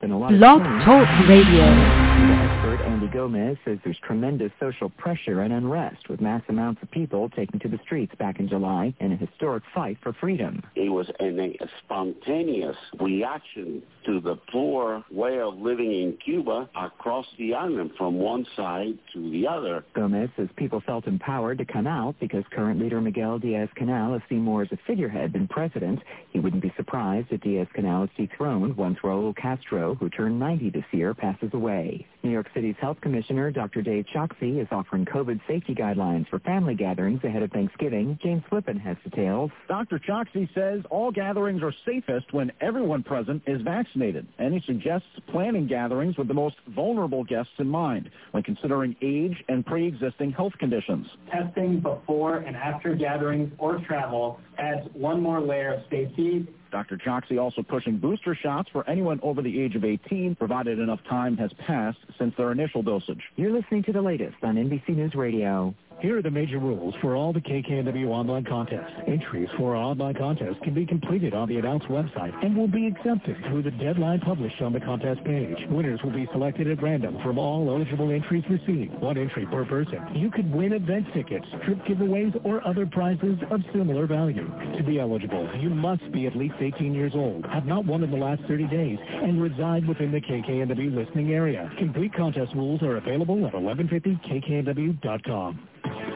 been a lot of Blog change. Talk Radio. Expert Andy Gomez says there's tremendous social pressure and unrest with mass amounts of people taking to the streets back in July in a historic fight for freedom. It was a spontaneous reaction to the poor way of living in Cuba across the island from one side to the other. Gomez says people felt empowered to come out because current leader Miguel Diaz-Canel has seen more as a figurehead than president. He wouldn't be surprised if Diaz-Canel is dethroned once Raul Castro, who turned 90 this year, passes away. New York City's Health Commissioner Dr. Dave Choksi is offering COVID safety guidelines for family gatherings ahead of Thanksgiving. James Flippin has details. Dr. Choksi says all gatherings are safest when everyone present is vaccinated, and he suggests planning gatherings with the most vulnerable guests in mind when considering age and pre-existing health conditions. Testing before and after gatherings or travel adds one more layer of safety. Dr. Choksi also pushing booster shots for anyone over the age of 18, provided enough time has passed since their initial dosage. You're listening to the latest on NBC News Radio. Here are the major rules for all the KKNW online contests. Entries for our online contest can be completed on the announced website and will be accepted through the deadline published on the contest page. Winners will be selected at random from all eligible entries received. One entry per person. You could win event tickets, trip giveaways, or other prizes of similar value. To be eligible, you must be at least 18 years old, have not won in the last 30 days, and reside within the KKNW listening area. Complete contest rules are available at 1150kknw.com.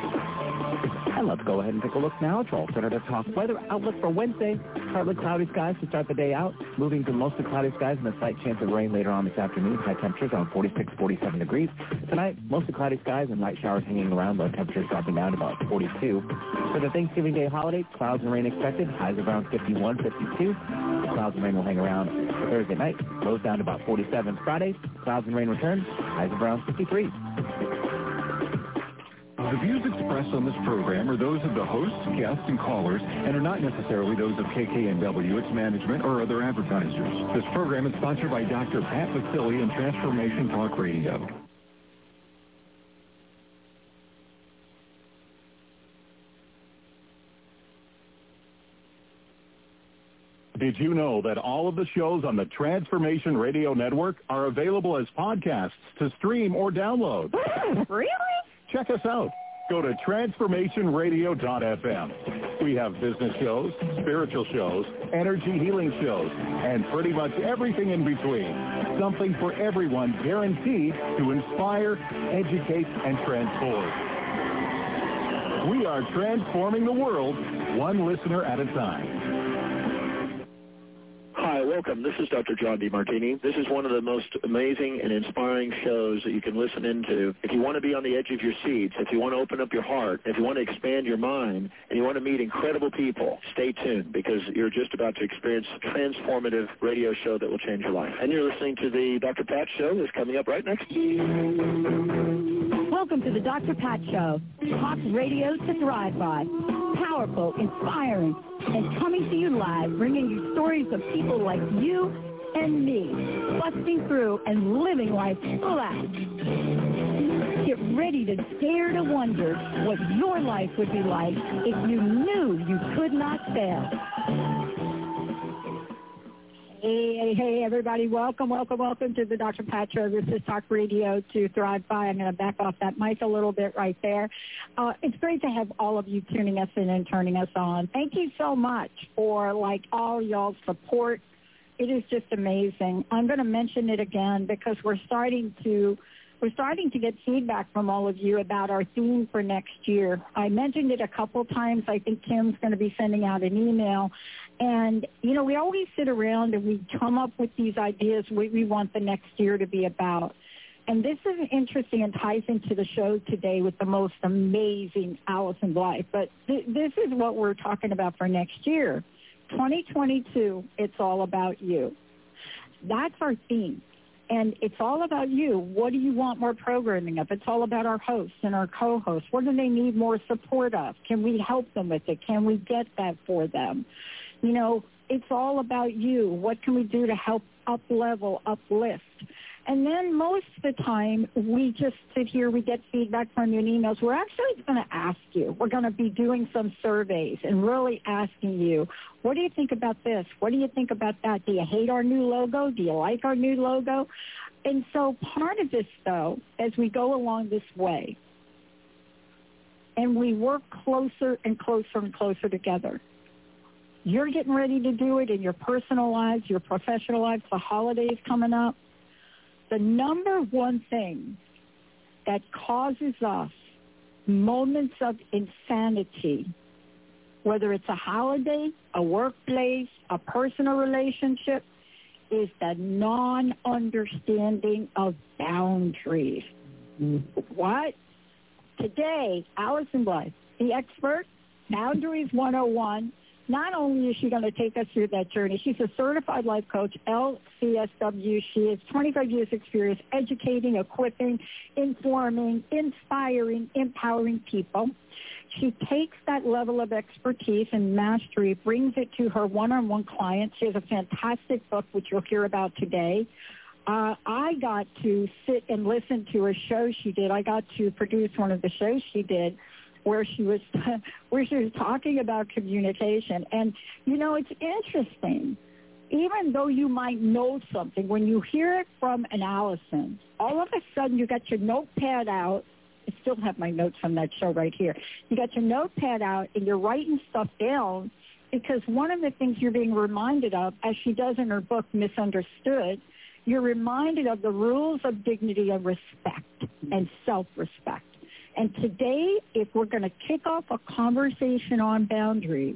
And let's go ahead and take a look now at your Center to Talk weather outlook for Wednesday. Partly cloudy skies to start the day out. Moving to mostly cloudy skies and a slight chance of rain later on this afternoon. High temperatures around 46, 47 degrees. Tonight, mostly cloudy skies and light showers hanging around. Low temperatures dropping down to about 42. For the Thanksgiving Day holiday, clouds and rain expected. Highs around 51, 52. The clouds and rain will hang around Thursday night. Lows down to about 47. Friday, clouds and rain return. Highs around 53. The views expressed on this program are those of the hosts, guests, and callers, and are not necessarily those of KKNW, its management, or other advertisers. This program is sponsored by Dr. Pat Vasili and Transformation Talk Radio. Did you know that all of the shows on the Transformation Radio Network are available as podcasts to stream or download? Really? Check us out. Go to transformationradio.fm. We have business shows, spiritual shows, energy healing shows, and pretty much everything in between. Something for everyone guaranteed to inspire, educate, and transform. We are transforming the world one listener at a time. Hi, welcome. This is Dr. John DeMartini. This is one of the most amazing and inspiring shows that you can listen into. If you want to be on the edge of your seats, if you want to open up your heart, if you want to expand your mind, and you want to meet incredible people, stay tuned because you're just about to experience a transformative radio show that will change your life. And you're listening to the Dr. Pat Show that's coming up right next. Welcome to the Dr. Pat Show. Talk radio to thrive by. Powerful, inspiring, and coming to you live, bringing you stories of people like you and me, busting through and living life full out. Get ready to dare to wonder what your life would be like if you knew you could not fail. Hey, everybody. Welcome to the Dr. Pat Show. This is Talk Radio to Thrive By. I'm going to back off that mic a little bit right there. It's great to have all of you tuning us in and turning us on. Thank you so much for, all y'all's support. It is just amazing. I'm going to mention it again because we're starting to get feedback from all of you about our theme for next year. I mentioned it a couple times. I think Kim's going to be sending out an email. And, we always sit around and we come up with these ideas what we want the next year to be about. And this is interesting and ties into the show today with the most amazing Allison Blythe. But this is what we're talking about for next year. 2022, it's all about you. That's our theme. And it's all about you. What do you want more programming of? It's all about our hosts and our co-hosts. What do they need more support of? Can we help them with it? Can we get that for them? It's all about you. What can we do to help up-level, uplift? And then most of the time, we just sit here, we get feedback from you in emails. We're actually going to ask you. We're going to be doing some surveys and really asking you, what do you think about this? What do you think about that? Do you hate our new logo? Do you like our new logo? And so part of this, though, as we go along this way, and we work closer and closer and closer together, you're getting ready to do it in your personal lives, your professional lives, the holidays coming up. The number one thing that causes us moments of insanity, whether it's a holiday, a workplace, a personal relationship, is the non-understanding of boundaries. What? Today, Allison Blythe, the expert, Boundaries 101, not only is she going to take us through that journey, she's a certified life coach, LCSW. She has 25 years experience educating, equipping, informing, inspiring, empowering people. She takes that level of expertise and mastery, brings it to her one-on-one clients. She has a fantastic book, which you'll hear about today. I got to sit and listen to a show she did. I got to produce one of the shows she did, where she was talking about communication. And, you know, it's interesting. Even though you might know something, when you hear it from an Allison, all of a sudden you got your notepad out. I still have my notes from that show right here. You got your notepad out and you're writing stuff down, because one of the things you're being reminded of, as she does in her book, Misunderstood, you're reminded of the rules of dignity and respect and self-respect. And today, if we're going to kick off a conversation on boundaries,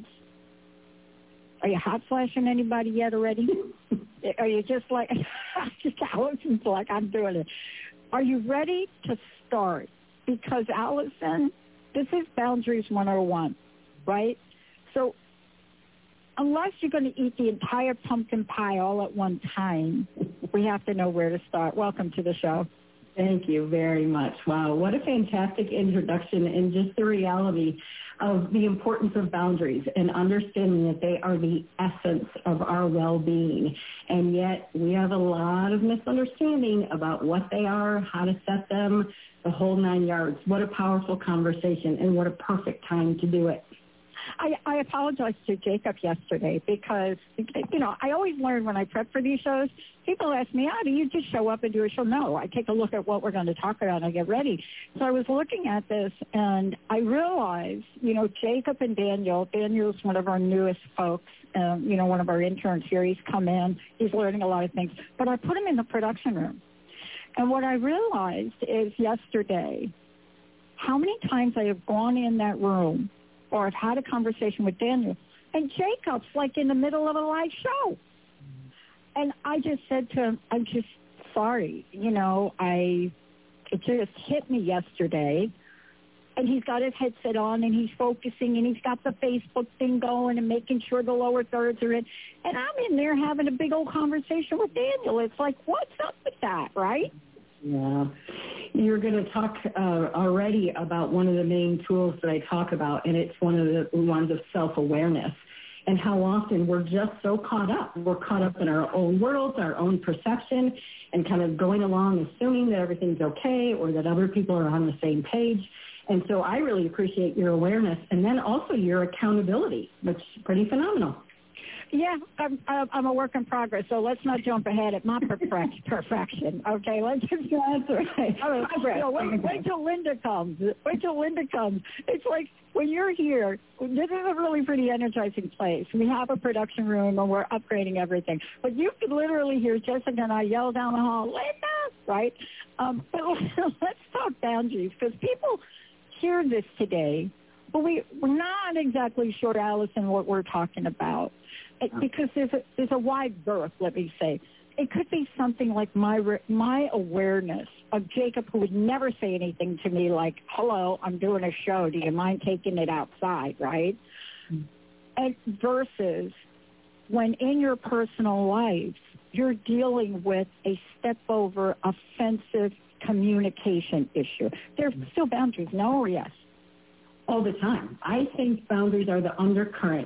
are you hot flashing anybody yet already? Are you just like, Allison's like, I'm doing it. Are you ready to start? Because, Allison, this is Boundaries 101, right? So unless you're going to eat the entire pumpkin pie all at one time, we have to know where to start. Welcome to the show. Thank you very much. Wow, what a fantastic introduction, and just the reality of the importance of boundaries and understanding that they are the essence of our well-being. And yet we have a lot of misunderstanding about what they are, how to set them, the whole 9 yards. What a powerful conversation, and what a perfect time to do it. I apologized to Jacob yesterday because, you know, I always learn when I prep for these shows. People ask me, do you just show up and do a show? No, I take a look at what we're going to talk about and I get ready. So I was looking at this and I realized, you know, Jacob and Daniel's one of our newest folks, you know, one of our interns here. He's come in. He's learning a lot of things. But I put him in the production room. And what I realized is yesterday, how many times I have gone in that room or I've had a conversation with Daniel, and Jacob's like in the middle of a live show. And I just said to him, I'm just sorry. You know, it just hit me yesterday. And he's got his headset on and he's focusing and he's got the Facebook thing going and making sure the lower thirds are in. And I'm in there having a big old conversation with Daniel. It's like, what's up with that, right? Yeah. You're going to talk already about one of the main tools that I talk about, and it's one of the ones of self-awareness, and how often we're just so caught up. We're caught up in our own worlds, our own perception, and kind of going along assuming that everything's okay or that other people are on the same page. And so I really appreciate your awareness, and then also your accountability, which is pretty phenomenal. Yeah, I'm a work in progress, so let's not jump ahead at my perfection. Okay, let's just that's right. Wait till Linda comes. It's like when you're here, this is a really pretty energizing place. We have a production room and we're upgrading everything. But you could literally hear Jessica and I yell down the hall, Linda, right? But let's talk boundaries, because people hear this today, but we're not exactly sure, Allison, what we're talking about. Because there's a wide berth, let me say. It could be something like my awareness of Jacob, who would never say anything to me like, hello, I'm doing a show. Do you mind taking it outside, right? Mm-hmm. And versus when in your personal life, you're dealing with a step-over offensive communication issue. There's still boundaries, no or yes? All the time. I think boundaries are the undercurrent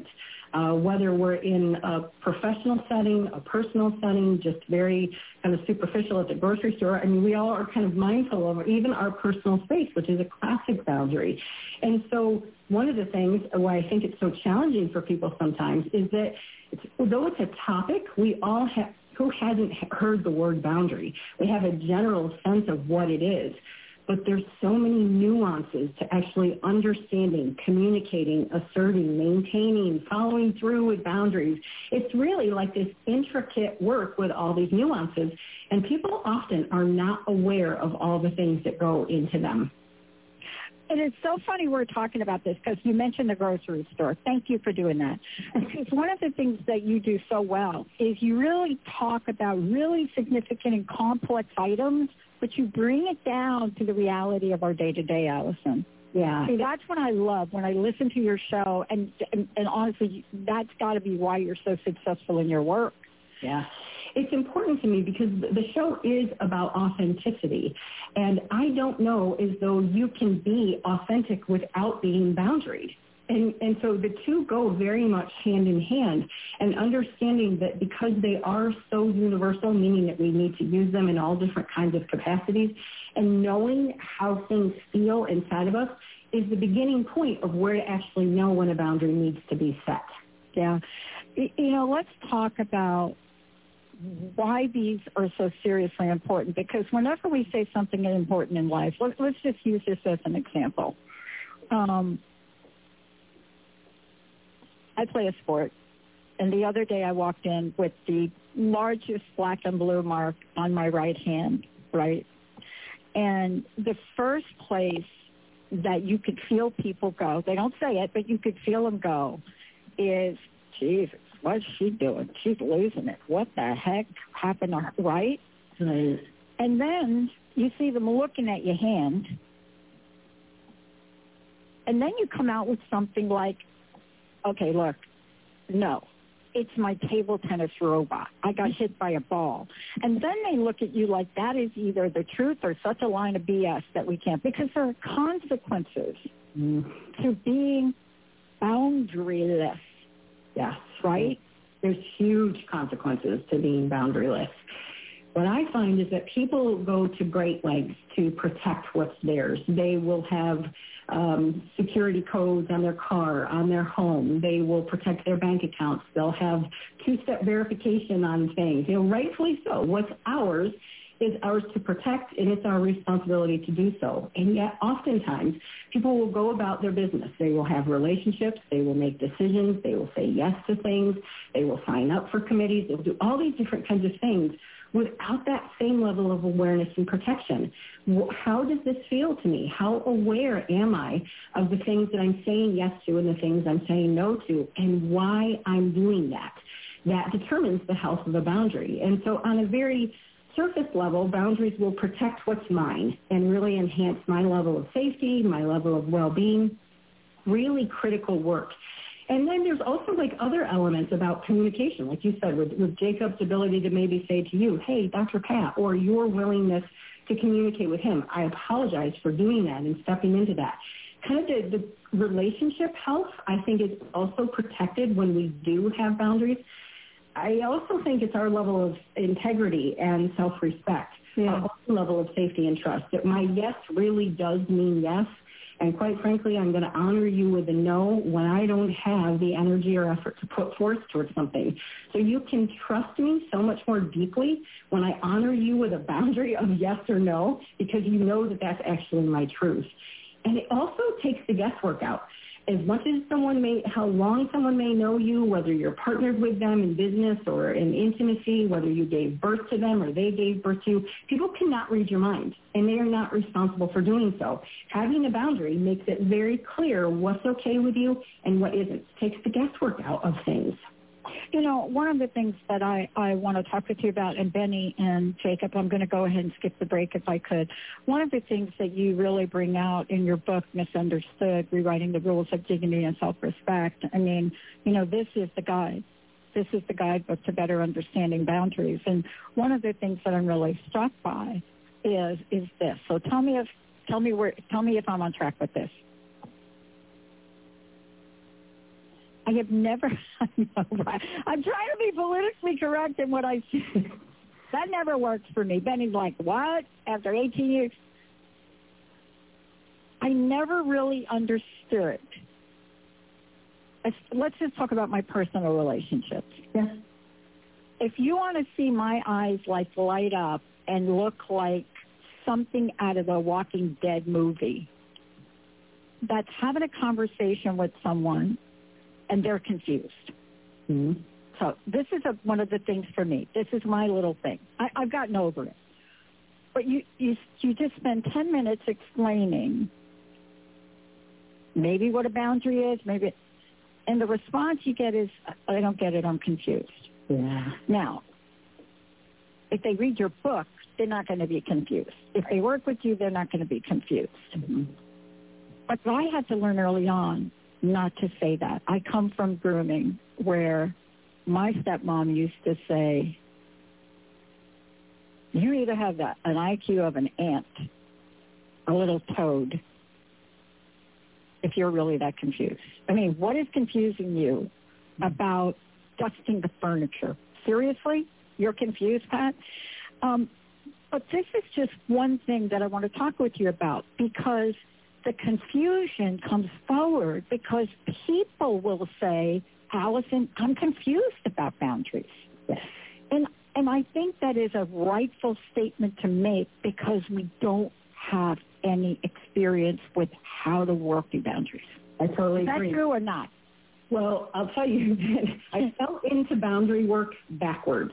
whether we're in a professional setting, a personal setting, just very kind of superficial at the grocery store. I mean, we all are kind of mindful of even our personal space, which is a classic boundary. And so one of the things why I think it's so challenging for people sometimes is that though it's a topic, we all have, who hasn't heard the word boundary? We have a general sense of what it is. But there's so many nuances to actually understanding, communicating, asserting, maintaining, following through with boundaries. It's really like this intricate work with all these nuances, and people often are not aware of all the things that go into them. And it's so funny we're talking about this because you mentioned the grocery store. Thank you for doing that. Because one of the things that you do so well is you really talk about really significant and complex items, but you bring it down to the reality of our day-to-day, Allison. Yeah. See, that's what I love when I listen to your show, and honestly, that's got to be why you're so successful in your work. Yeah. It's important to me because the show is about authenticity, and I don't know as though you can be authentic without being boundaried. And so the two go very much hand in hand, and understanding that because they are so universal, meaning that we need to use them in all different kinds of capacities, and knowing how things feel inside of us is the beginning point of where to actually know when a boundary needs to be set. Yeah. You know, let's talk about why these are so seriously important, because whenever we say something is important in life, let's just use this as an example. I play a sport, and the other day I walked in with the largest black and blue mark on my right hand, right? And the first place that you could feel people go, they don't say it, but you could feel them go, is, Jesus, what's she doing? She's losing it. What the heck happened to her, right? Right. And then you see them looking at your hand, and then you come out with something like, okay, look, no, it's my table tennis robot. I got hit by a ball. And then they look at you like that is either the truth or such a line of BS that we can't, because there are consequences to being boundaryless. Yes, right? There's huge consequences to being boundaryless. What I find is that people go to great lengths to protect what's theirs. They will have security codes on their car, on their home. They will protect their bank accounts. They'll have two-step verification on things. You know, rightfully so. What's ours is ours to protect, and it's our responsibility to do so. And yet, oftentimes, people will go about their business. They will have relationships. They will make decisions. They will say yes to things. They will sign up for committees. They'll do all these different kinds of things without that same level of awareness and protection. How does this feel to me? How aware am I of the things that I'm saying yes to and the things I'm saying no to, and why I'm doing that? That determines the health of the boundary. And so on a very surface level, boundaries will protect what's mine and really enhance my level of safety, my level of well-being, really critical work. And then there's also like other elements about communication, like you said, with Jacob's ability to maybe say to you, hey, Dr. Pat, or your willingness to communicate with him. I apologize for doing that and stepping into that. Kind of the relationship health, I think, is also protected when we do have boundaries. I also think it's our level of integrity and self-respect, our own level of safety and trust, that my yes really does mean yes. And quite frankly, I'm going to honor you with a no when I don't have the energy or effort to put forth towards something. So you can trust me so much more deeply when I honor you with a boundary of yes or no, because you know that that's actually my truth. And it also takes the guesswork out. As much as how long someone may know you, whether you're partnered with them in business or in intimacy, whether you gave birth to them or they gave birth to you, people cannot read your mind, and they are not responsible for doing so. Having a boundary makes it very clear what's okay with you and what isn't. It takes the guesswork out of things. You know, one of the things that I want to talk with you about, and Benny and Jacob, I'm going to go ahead and skip the break if I could. One of the things that you really bring out in your book, Misunderstood, Rewriting the Rules of Dignity and Self-Respect, I mean, you know, this is the guide. This is the guidebook to better understanding boundaries. And one of the things that I'm really struck by is this. So tell me if I'm on track with this. I have never, I know, right? I'm trying to be politically correct in what I say. That never works for me. Benny's like, what? After 18 years? I never really understood. Let's just talk about my personal relationships. Yes. If you want to see my eyes like light up and look like something out of a Walking Dead movie, that's having a conversation with someone and they're confused. Mm-hmm. So this is one of the things for me. This is my little thing. I've gotten over it. But you just spend 10 minutes explaining maybe what a boundary is, maybe, and the response you get is, I don't get it, I'm confused. Yeah. Now, if they read your book, they're not going to be confused. If they work with you, they're not going to be confused. Mm-hmm. But I had to learn early on not to say that. I come from grooming where my stepmom used to say, you either have an IQ of an ant, a little toad, if you're really that confused. I mean, what is confusing you about dusting the furniture? Seriously? You're confused, Pat? But this is just one thing that I want to talk with you about, because the confusion comes forward because people will say, Allison, I'm confused about boundaries. Yes. And I think that is a rightful statement to make because we don't have any experience with how to work the boundaries. I totally Is agree. that true or not? Well, I'll tell you that I fell into boundary work backwards.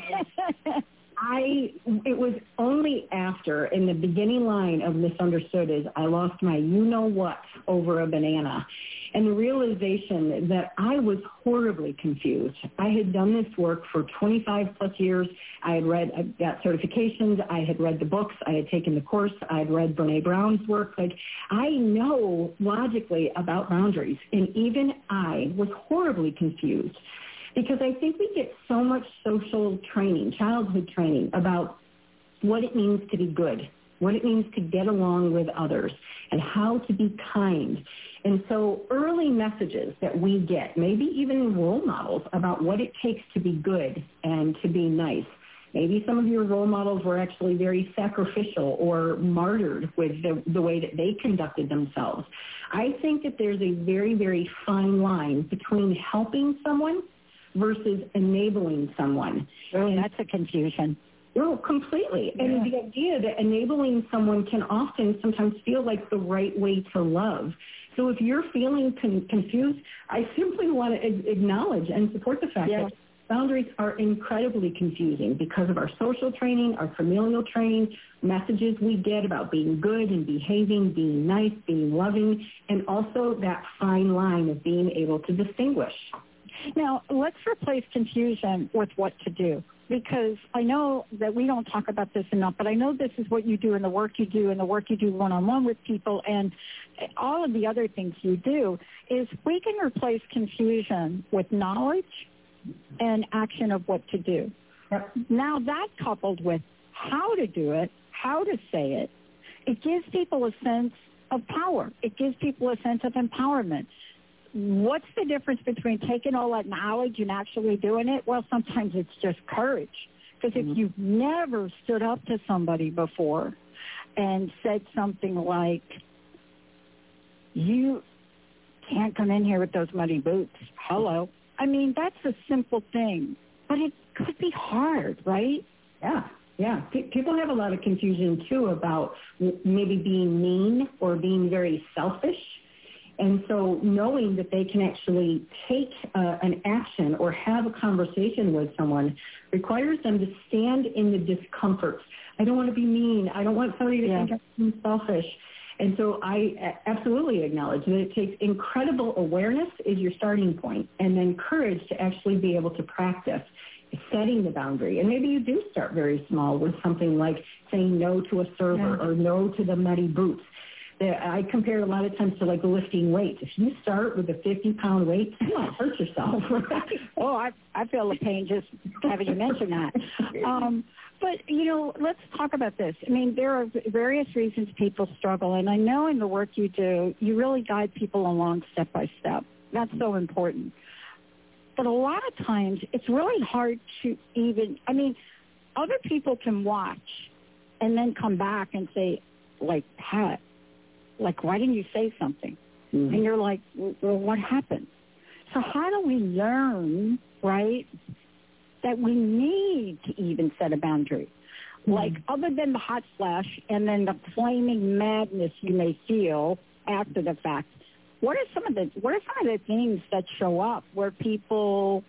It was only after, in the beginning line of Misunderstood, is I lost my you-know-what over a banana. And the realization that I was horribly confused. I had done this work for 25 plus years. I got certifications. I had read the books. I had taken the course. I had read Brene Brown's work. Like, I know logically about boundaries. And even I was horribly confused because I think we get so much social training, childhood training about what it means to be good, what it means to get along with others, and how to be kind. And so early messages that we get, maybe even role models about what it takes to be good and to be nice. Maybe some of your role models were actually very sacrificial or martyred with the way that they conducted themselves. I think that there's a very, very fine line between helping someone versus enabling someone. Oh, that's a confusion. No, completely. Yeah. And the idea that enabling someone can often sometimes feel like the right way to love. So if you're feeling confused, I simply want to acknowledge and support the fact that boundaries are incredibly confusing because of our social training, our familial training, messages we get about being good and behaving, being nice, being loving, and also that fine line of being able to distinguish. Now, let's replace confusion with what to do, because I know that we don't talk about this enough, but I know this is what you do in the work you do and the work you do one-on-one with people and all of the other things you do, is we can replace confusion with knowledge and action of what to do. Yep. Now, that coupled with how to do it, how to say it, it gives people a sense of power. It gives people a sense of empowerment. What's the difference between taking all that knowledge and actually doing it? Well, sometimes it's just courage. Because if you've never stood up to somebody before and said something like, you can't come in here with those muddy boots. Hello. I mean, that's a simple thing, but it could be hard, right? Yeah. People have a lot of confusion, too, about maybe being mean or being very selfish. And so knowing that they can actually take an action or have a conversation with someone requires them to stand in the discomfort. I don't want to be mean. I don't want somebody to think I'm selfish. And so I absolutely acknowledge that it takes incredible awareness is your starting point, and then courage to actually be able to practice setting the boundary. And maybe you do start very small with something like saying no to a server or no to the muddy boots. I compare a lot of times to like lifting weights. If you start with a 50-pound weight, you might hurt yourself. Right? Oh, I feel the pain just having you mention that. But, let's talk about this. I mean, there are various reasons people struggle, and I know in the work you do, you really guide people along step by step. That's so important. But a lot of times it's really hard to even, I mean, other people can watch and then come back and say, like, Pat, like, why didn't you say something? Mm-hmm. And you're like, well, what happened? So how do we learn, right, that we need to even set a boundary? Mm-hmm. Like, other than the hot flash and then the flaming madness you may feel after the fact, what are some of the things that show up where people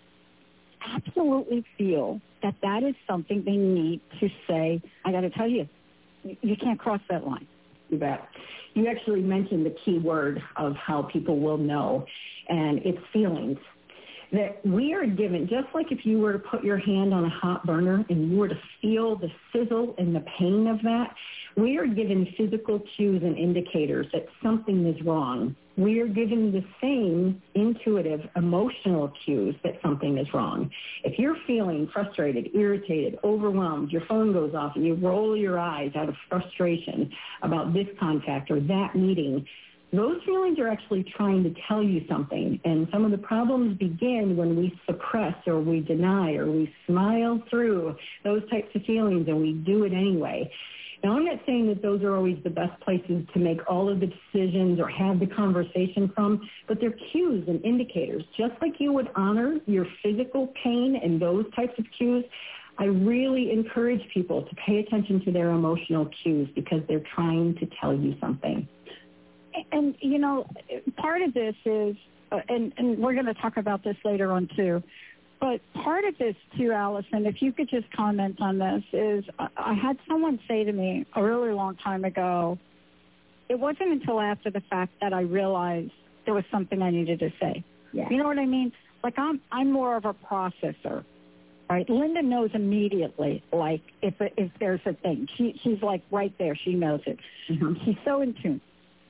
absolutely feel that is something they need to say, I got to tell you, you can't cross that line? You bet. You actually mentioned the key word of how people will know, and it's feelings. That we are given, just like if you were to put your hand on a hot burner and you were to feel the sizzle and the pain of that, we are given physical cues and indicators that something is wrong. We are given the same intuitive, emotional cues that something is wrong. If you're feeling frustrated, irritated, overwhelmed, your phone goes off and you roll your eyes out of frustration about this contact or that meeting, those feelings are actually trying to tell you something. And some of the problems begin when we suppress or we deny or we smile through those types of feelings and we do it anyway. Now, I'm not saying that those are always the best places to make all of the decisions or have the conversation from, but they're cues and indicators. Just like you would honor your physical pain and those types of cues, I really encourage people to pay attention to their emotional cues because they're trying to tell you something. And, you know, part of this is, and we're going to talk about this later on too, but part of this too, Allison, if you could just comment on this, is I had someone say to me a really long time ago, it wasn't until after the fact that I realized there was something I needed to say. Yeah. You know what I mean? Like I'm more of a processor, right? Linda knows immediately, like if there's a thing. She's like right there. She knows it. Mm-hmm. She's so in tune.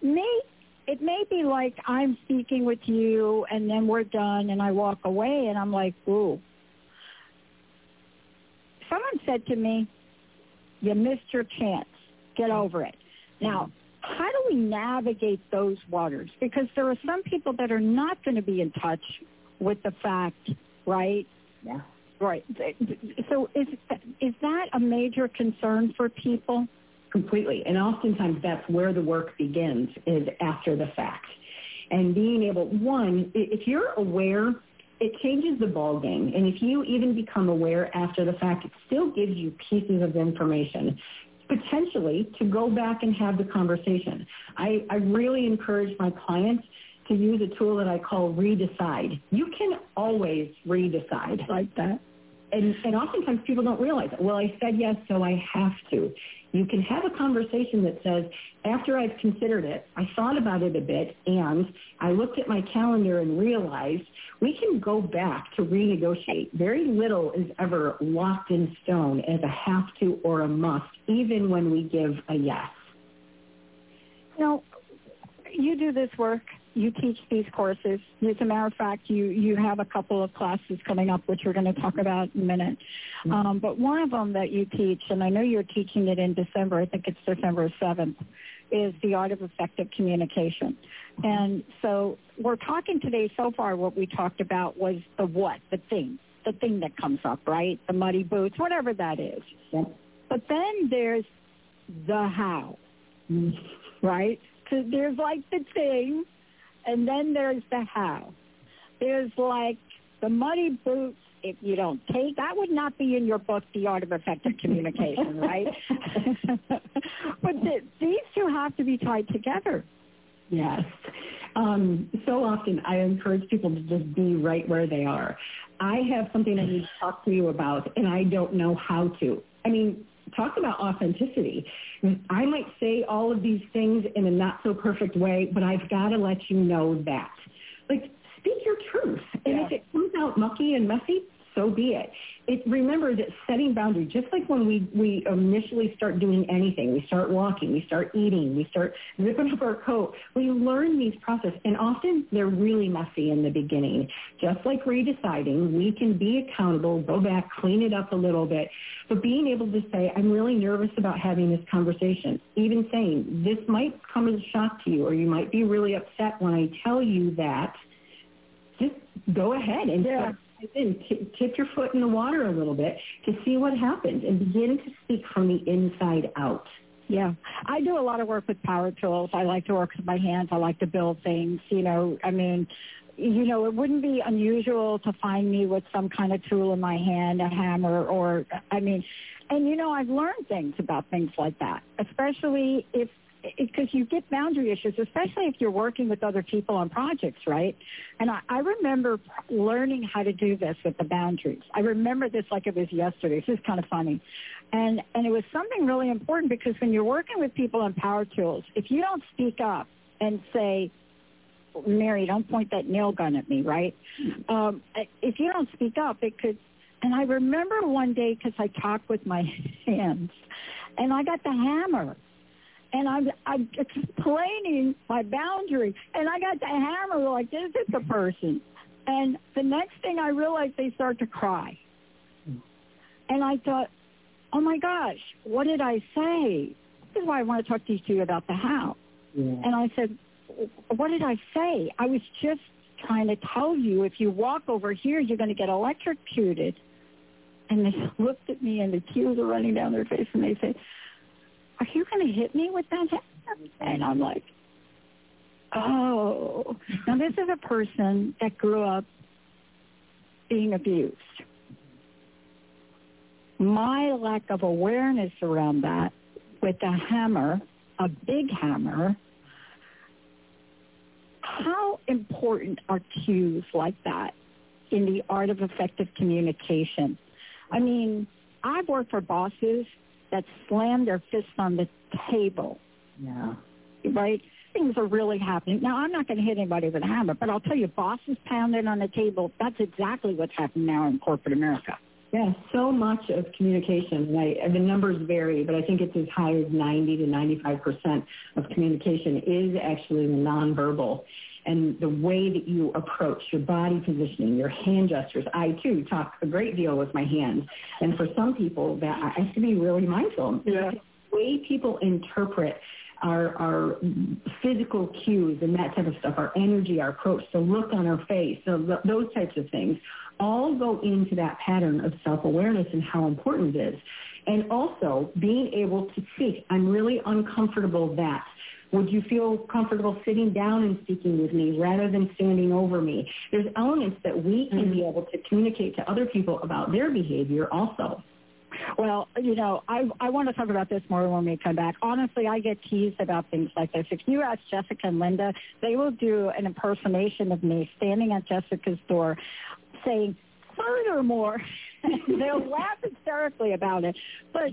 It may be like I'm speaking with you and then we're done and I walk away and I'm like, ooh. Someone said to me, you missed your chance. Get over it. Now, how do we navigate those waters? Because there are some people that are not going to be in touch with the fact, right? Yeah. Right. So is that a major concern for people? Completely. And oftentimes that's where the work begins, is after the fact. And being able, one, if you're aware, it changes the ball game. And if you even become aware after the fact, it still gives you pieces of information, potentially, to go back and have the conversation. I really encourage my clients to use a tool that I call redecide. You can always redecide. Like that. And oftentimes people don't realize it. Well, I said yes, so I have to. You can have a conversation that says, after I've considered it, I thought about it a bit, and I looked at my calendar and realized we can go back to renegotiate. Very little is ever locked in stone as a have to or a must, even when we give a yes. Now, you do this work. You teach these courses. As a matter of fact, you have a couple of classes coming up, which we're going to talk about in a minute. But one of them that you teach, and I know you're teaching it in December, I think it's December 7th, is the art of effective communication. And so we're talking today, so far what we talked about was the what, the thing that comes up, right? The muddy boots, whatever that is. Yeah. But then there's the how, right? So there's like the thing, and then there's the how. There's like the muddy boots, if you don't take, that would not be in your book, The Art of Effective Communication, right? But these two have to be tied together. Yes. So often I encourage people to just be right where they are. I have something I need to talk to you about, and I don't know how to. I mean, talk about authenticity. I might say all of these things in a not-so-perfect way, but I've got to let you know that. Like, speak your truth. And if it comes out mucky and messy, so be it. Remember that setting boundaries, just like when we initially start doing anything, we start walking, we start eating, we start zipping up our coat, we learn these processes, and often they're really messy in the beginning. Just like redeciding, we can be accountable, go back, clean it up a little bit, but being able to say, I'm really nervous about having this conversation, even saying, this might come as a shock to you, or you might be really upset when I tell you that, go ahead and tip your foot in the water a little bit to see what happens and begin to speak from the inside out. Yeah. I do a lot of work with power tools. I like to work with my hands. I like to build things. It wouldn't be unusual to find me with some kind of tool in my hand, a hammer I've learned things about things like that, especially because you get boundary issues, especially if you're working with other people on projects, right? And I remember learning how to do this with the boundaries. I remember this like it was yesterday. This is kind of funny. And it was something really important because when you're working with people on power tools, if you don't speak up and say, Mary, don't point that nail gun at me, right? If you don't speak up, it could. And I remember one day, because I talked with my hands, and I got the hammer, and I'm explaining my boundary, and I got the hammer like this at the person. And the next thing I realized, they start to cry. And I thought, oh, my gosh, what did I say? This is why I want to talk to you about the how. Yeah. And I said, what did I say? I was just trying to tell you if you walk over here, you're going to get electrocuted. And they looked at me, and the tears are running down their face, and they said, are you going to hit me with that hammer? And I'm like, oh. Now, this is a person that grew up being abused. My lack of awareness around that with a hammer, a big hammer, how important are cues like that in the art of effective communication? I mean, I've worked for bosses that slam their fists on the table. Yeah. Right? Things are really happening. Now, I'm not going to hit anybody with a hammer, but I'll tell you, bosses pounding on the table, that's exactly what's happening now in corporate America. Yeah, so much of communication, the numbers vary, but I think it's as high as 90 to 95% of communication is actually nonverbal. And the way that you approach your body positioning, your hand gestures. I, too, talk a great deal with my hands. And for some people, that I have to be really mindful. Yeah. The way people interpret our physical cues and that type of stuff, our energy, our approach, the look on our face, so those types of things, all go into that pattern of self-awareness and how important it is. And also being able to speak. I'm really uncomfortable that. Would you feel comfortable sitting down and speaking with me rather than standing over me? There's elements that we can be able to communicate to other people about their behavior also. Well, I want to talk about this more when we come back. Honestly, I get teased about things like this. If you ask Jessica and Linda, they will do an impersonation of me standing at Jessica's door saying, furthermore, they'll laugh hysterically about it. But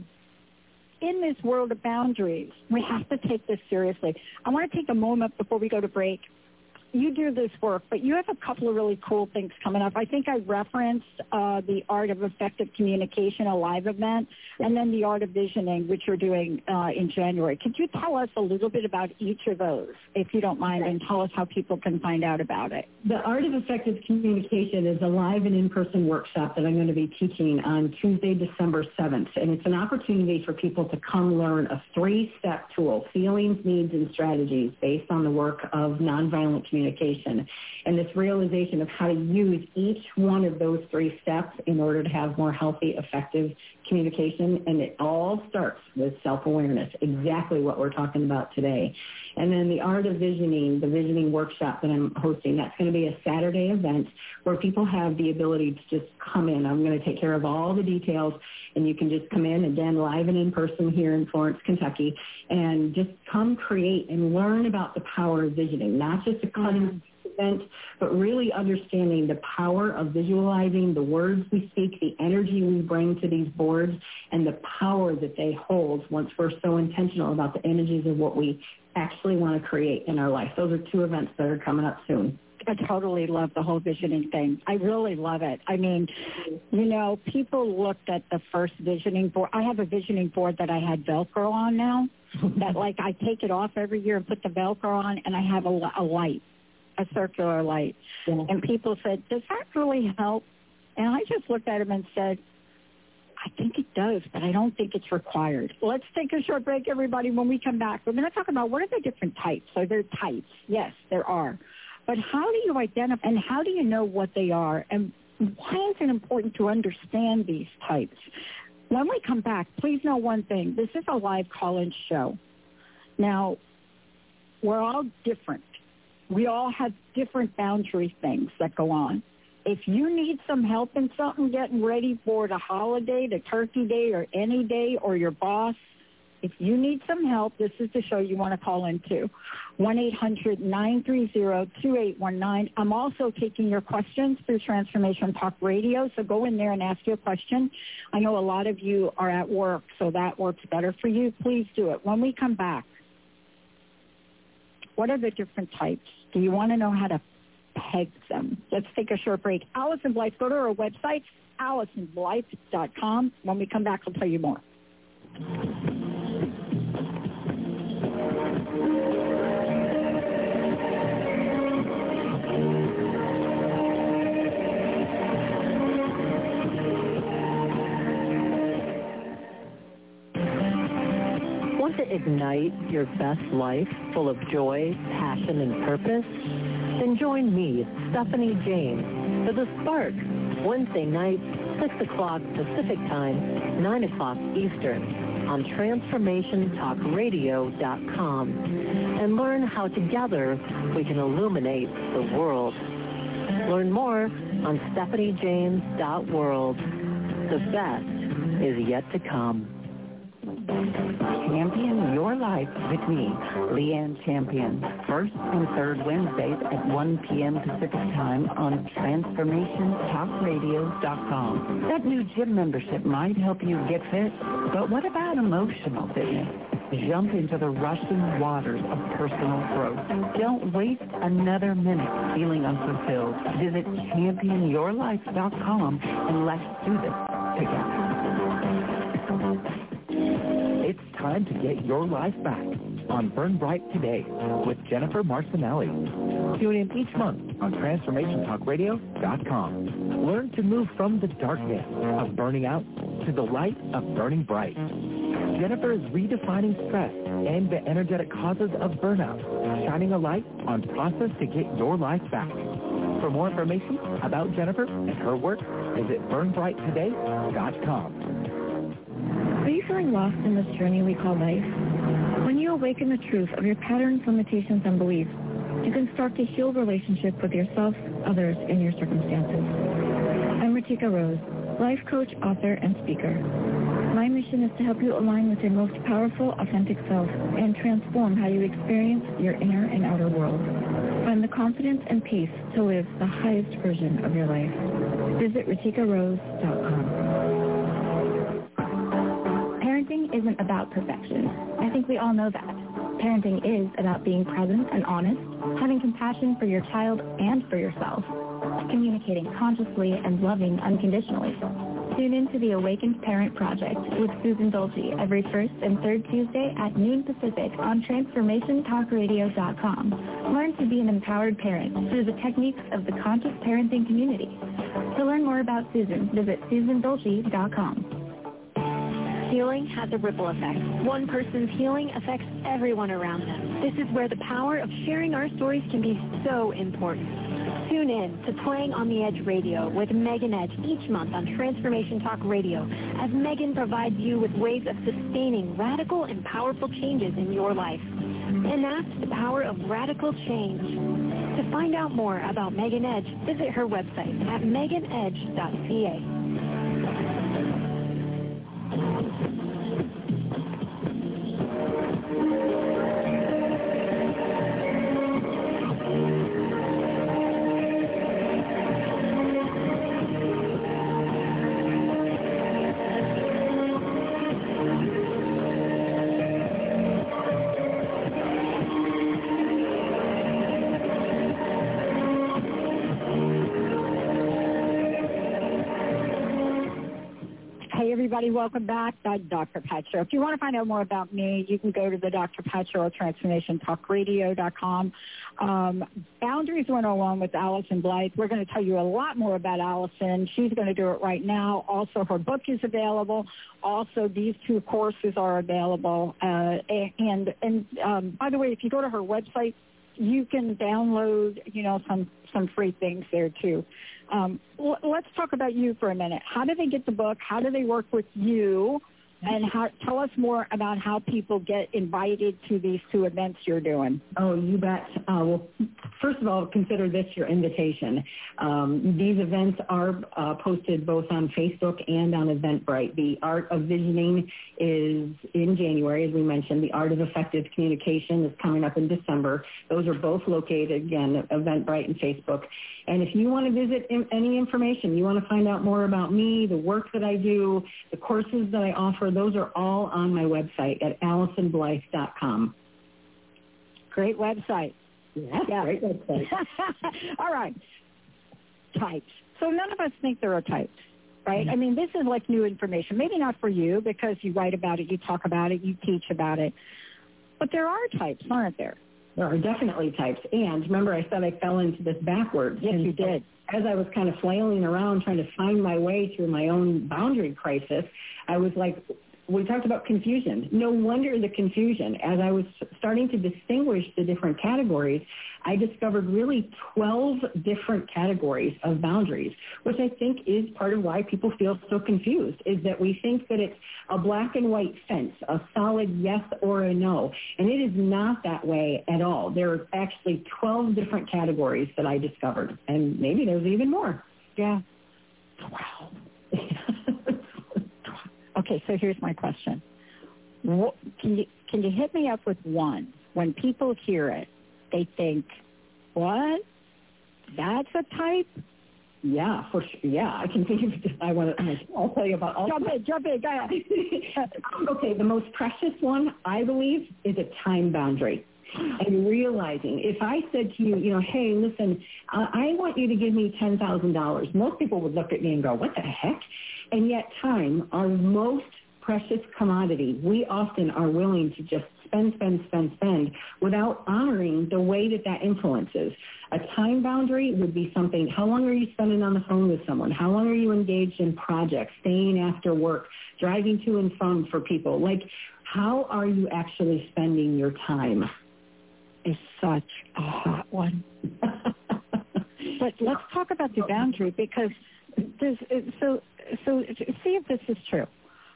in this world of boundaries, we have to take this seriously. I want to take a moment before we go to break. You do this work, but you have a couple of really cool things coming up. I think I referenced the Art of Effective Communication, a live event, and then the Art of Visioning, which you're doing in January. Could you tell us a little bit about each of those, if you don't mind, and tell us how people can find out about it? The Art of Effective Communication is a live and in-person workshop that I'm going to be teaching on Tuesday, December 7th, and it's an opportunity for people to come learn a 3-step tool, feelings, needs, and strategies based on the work of nonviolent communication. And this realization of how to use each one of those 3 steps in order to have more healthy, effective communication. And it all starts with self-awareness, exactly what we're talking about today. And then the Art of Visioning, the Visioning workshop that I'm hosting, that's going to be a Saturday event where people have the ability to just come in. I'm going to take care of all the details, and you can just come in, again, live and in person here in Florence, Kentucky, and just come create and learn about the power of visioning, not just a cutting event, but really understanding the power of visualizing the words we speak, the energy we bring to these boards, and the power that they hold once we're so intentional about the energies of what we actually want to create in our life. Those are 2 events that are coming up soon. I totally love the whole visioning thing. I really love it. I mean, people looked at the first visioning board. I have a visioning board that I had Velcro on now, that I take it off every year and put the Velcro on, and I have a light, a circular light. Yeah. And people said, does that really help? And I just looked at them and said, I think it does, but I don't think it's required. Let's take a short break, everybody. When we come back, we're going to talk about what are the different types. So there are types. Yes, there are. But how do you identify and how do you know what they are? And why is it important to understand these types? When we come back, please know one thing. This is a live call-in show. Now, we're all different. We all have different boundary things that go on. If you need some help in something, getting ready for the holiday, the turkey day, or any day, or your boss, if you need some help, this is the show you want to call into. 1-800-930-2819. I'm also taking your questions through Transformation Talk Radio, so go in there and ask your question. I know a lot of you are at work, so that works better for you. Please do it. When we come back, what are the different types? Do you want to know how to peg them? Let's take a short break. Allison Blythe, go to our website, AllisonBlythe.com. When we come back, I'll tell you more. Want to ignite your best life full of joy, passion, and purpose? Then join me, Stephanie James, for The Spark, Wednesday night, 6 o'clock Pacific Time, 9 o'clock Eastern, on TransformationTalkRadio.com, and learn how together we can illuminate the world. Learn more on StephanieJames.world. The best is yet to come. Champion Your Life with me, Leanne Champion. First and third Wednesdays at 1 p.m. Pacific Time on TransformationTalkRadio.com. That new gym membership might help you get fit, but what about emotional fitness? Jump into the rushing waters of personal growth. Don't waste another minute feeling unfulfilled. Visit ChampionYourLife.com and let's do this together. It's time to get your life back on Burn Bright Today with Jennifer Marcinelli. Tune in each month on TransformationTalkRadio.com. Learn to move from the darkness of burning out to the light of burning bright. Jennifer is redefining stress and the energetic causes of burnout, shining a light on the process to get your life back. For more information about Jennifer and her work, visit BurnBrightToday.com. Are you feeling lost in this journey we call life? When you awaken the truth of your patterns, limitations, and beliefs, you can start to heal relationship with yourself, others, and your circumstances. I'm Ratika Rose, life coach, author, and speaker. My mission is to help you align with your most powerful, authentic self and transform how you experience your inner and outer world. Find the confidence and peace to live the highest version of your life. Visit RatikaRose.com. Parenting isn't about perfection. I think we all know that. Parenting is about being present and honest, having compassion for your child and for yourself, communicating consciously and loving unconditionally. Tune in to the Awakened Parent Project with Susan Dolce every first and third Tuesday at noon Pacific on TransformationTalkRadio.com. Learn to be an empowered parent through the techniques of the conscious parenting community. To learn more about Susan, visit SusanDolce.com. Healing has a ripple effect. One person's healing affects everyone around them. This is where the power of sharing our stories can be so important. Tune in to Playing on the Edge Radio with Megan Edge each month on Transformation Talk Radio as Megan provides you with ways of sustaining radical and powerful changes in your life. Enact the power of radical change. To find out more about Megan Edge, visit her website at meganedge.ca. Everybody, welcome back. I'm Dr. Pat Show. If you want to find out more about me, you can go to the Dr. Pat Show at TransformationTalkRadio.com. Boundaries 101 with Allison Blythe. We're going to tell you a lot more about Allison. She's going to do it right now. Also, her book is available. Also, these two courses are available. And by the way, if you go to her website, you can download, some free things there too. Let's talk about you for a minute. How do they get the book? How do they work with you? And tell us more about how people get invited to these 2 events you're doing. Oh, you bet. Well, first of all, consider this your invitation. These events are posted both on Facebook and on Eventbrite. The Art of Visioning is in January, as we mentioned. The Art of Effective Communication is coming up in December. Those are both located, again, Eventbrite and Facebook. And if you want to visit any information, you want to find out more about me, the work that I do, the courses that I offer, those are all on my website at AllisonBlythe.com. Great website. Yeah, great website. All right. Types. So none of us think there are types, right? I mean, this is like new information. Maybe not for you because you write about it, you talk about it, you teach about it. But there are types, aren't there? There are definitely types. And remember, I said I fell into this backwards. Yes, you did. As I was kind of flailing around trying to find my way through my own boundary crisis, I was like, we talked about confusion. No wonder the confusion. As I was starting to distinguish the different categories, I discovered really 12 different categories of boundaries, which I think is part of why people feel so confused, is that we think that it's a black and white fence, a solid yes or a no. And it is not that way at all. There are actually 12 different categories that I discovered, and maybe there's even more. Yeah. Wow. Okay, so here's my question. Can you hit me up with one? When people hear it, they think, what? That's a type? Yeah, for sure. Yeah, I can think of it. I'll tell you about all. Jump in, go ahead. Okay, the most precious one, I believe, is a time boundary. And realizing, if I said to you, hey, listen, I want you to give me $10,000, most people would look at me and go, what the heck? And yet time, our most precious commodity, we often are willing to just spend without honoring the way that influences. A time boundary would be something, how long are you spending on the phone with someone? How long are you engaged in projects, staying after work, driving to and from for people? Like, how are you actually spending your time? Is such a hot one. But let's talk about the boundary, because there's, so see if this is true.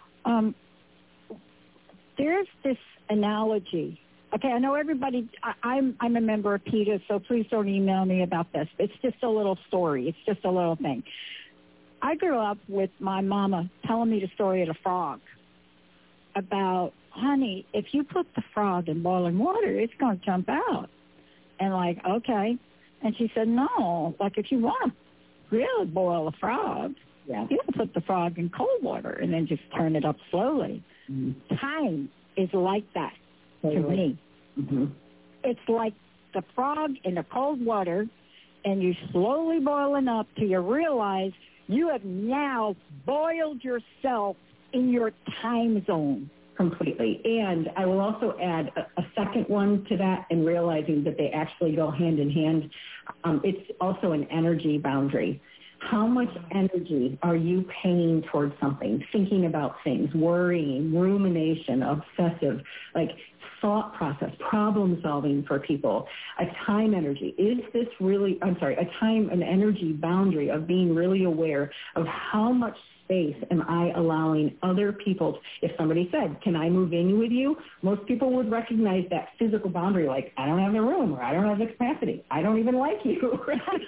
There's this analogy. Okay, I know everybody, I'm a member of PETA, so please don't email me about this. It's just a little story. It's just a little thing. I grew up with my mama telling me the story of the frog about, honey, if you put the frog in boiling water, it's going to jump out. And like, okay. And she said, no, like if you want to really boil a frog, you can put the frog in cold water and then just turn it up slowly. Mm-hmm. Time is like that to me. Mm-hmm. It's like the frog in the cold water, and you slowly boiling up till you realize you have now boiled yourself in your time zone. Completely. And I will also add a second one to that, and realizing that they actually go hand in hand. It's also an energy boundary. How much energy are you paying towards something, thinking about things, worrying, rumination, obsessive, like thought process, problem solving for people, a time energy? Is this really, an energy boundary of being really aware of how much space am I allowing other people? If somebody said, can I move in with you? Most people would recognize that physical boundary, like, I don't have the room, or I don't have the capacity. I don't even like you.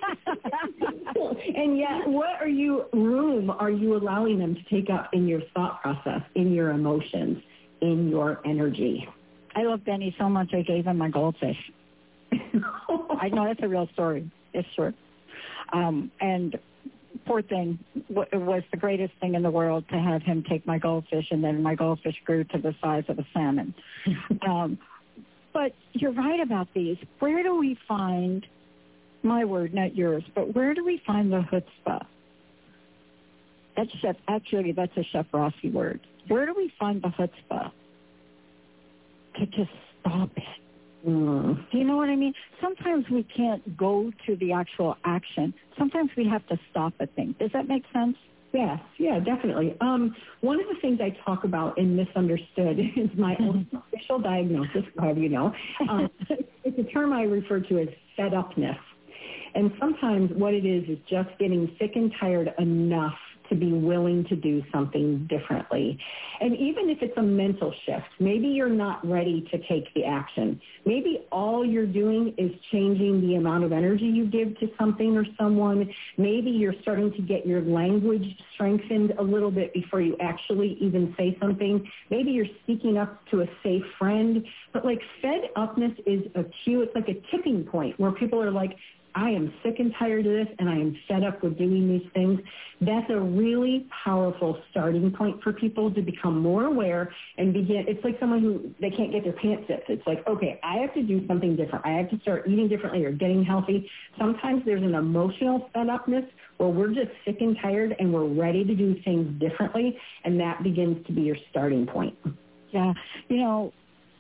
And yet, what room are you allowing them to take up in your thought process, in your emotions, in your energy? I love Benny so much I gave him my goldfish. I know that's a real story. It's true. And poor thing, it was the greatest thing in the world to have him take my goldfish, and then my goldfish grew to the size of a salmon. But you're right about these. Where do we find, my word, not yours, but where do we find the chutzpah? That's a Chef Rossi word. Where do we find the chutzpah to just stop it? Do you know what I mean? Sometimes we can't go to the actual action. Sometimes we have to stop a thing. Does that make sense? Yes, yeah, definitely. One of the things I talk about in Misunderstood is my own official diagnosis, however you know. It's It's a term I refer to as fed upness. And sometimes what it is just getting sick and tired enough to be willing to do something differently. And even if it's a mental shift, maybe you're not ready to take the action. Maybe all you're doing is changing the amount of energy you give to something or someone. Maybe you're starting to get your language strengthened a little bit before you actually even say something. Maybe you're speaking up to a safe friend. But like fed upness is a cue. It's like a tipping point where people are like, I am sick and tired of this, and I am fed up with doing these things. That's a really powerful starting point for people to become more aware and begin. It's like someone who, they can't get their pants zipped. It's like, okay, I have to do something different. I have to start eating differently or getting healthy. Sometimes there's an emotional fed upness where we're just sick and tired and we're ready to do things differently, and that begins to be your starting point. Yeah. You know,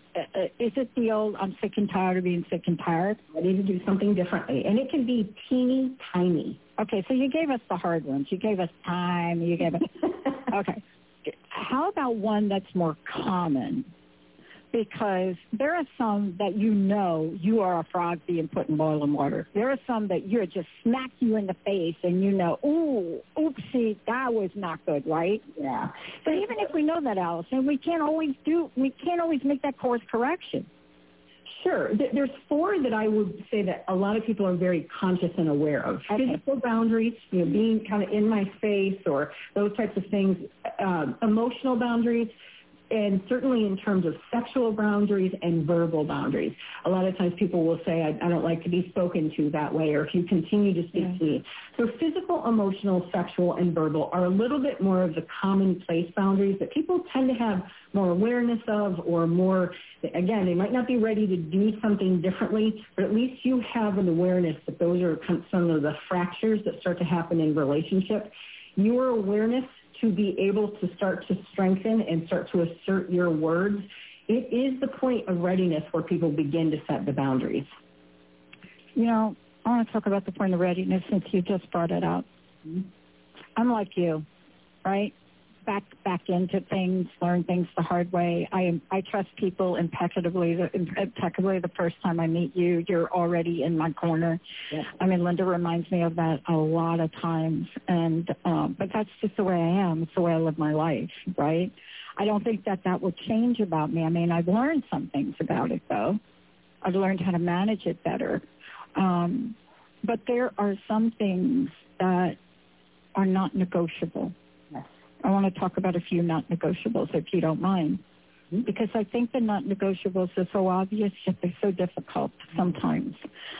is it the old, I'm sick and tired of being sick and tired? Ready to do something differently. And it can be teeny tiny. Okay, so you gave us the hard ones. You gave us time. You gave us... Okay. How about one that's more common? Because there are some that you are a frog being put in boiling water. There are some that you're just smack you in the face and ooh, oopsie, that was not good, right? Yeah. But even if we know that, Allison, we can't always make that course correction. Sure. There's 4 that I would say that a lot of people are very conscious and aware of. Okay. Physical boundaries, being kind of in my face or those types of things. Emotional boundaries. And certainly in terms of sexual boundaries and verbal boundaries. A lot of times people will say, I don't like to be spoken to that way, or if you continue to speak to me. So physical, emotional, sexual, and verbal are a little bit more of the commonplace boundaries that people tend to have more awareness of, or more, again, they might not be ready to do something differently, but at least you have an awareness that those are some of the fractures that start to happen in relationship. Your awareness to be able to start to strengthen and start to assert your words, it is the point of readiness where people begin to set the boundaries. I want to talk about the point of readiness since you just brought it up. Mm-hmm. I'm like you, right? Back into things, learn things the hard way. I trust people impeccably. The first time I meet you, you're already in my corner. Yeah. I mean, Linda reminds me of that a lot of times, and but that's just the way I am. It's the way I live my life, right? I don't think that would change about me. I mean, I've learned some things about it, though. I've learned how to manage it better. But there are some things that are not negotiable. I want to talk about a few not negotiables, if you don't mind, because I think the not negotiables are so obvious, yet they're so difficult sometimes.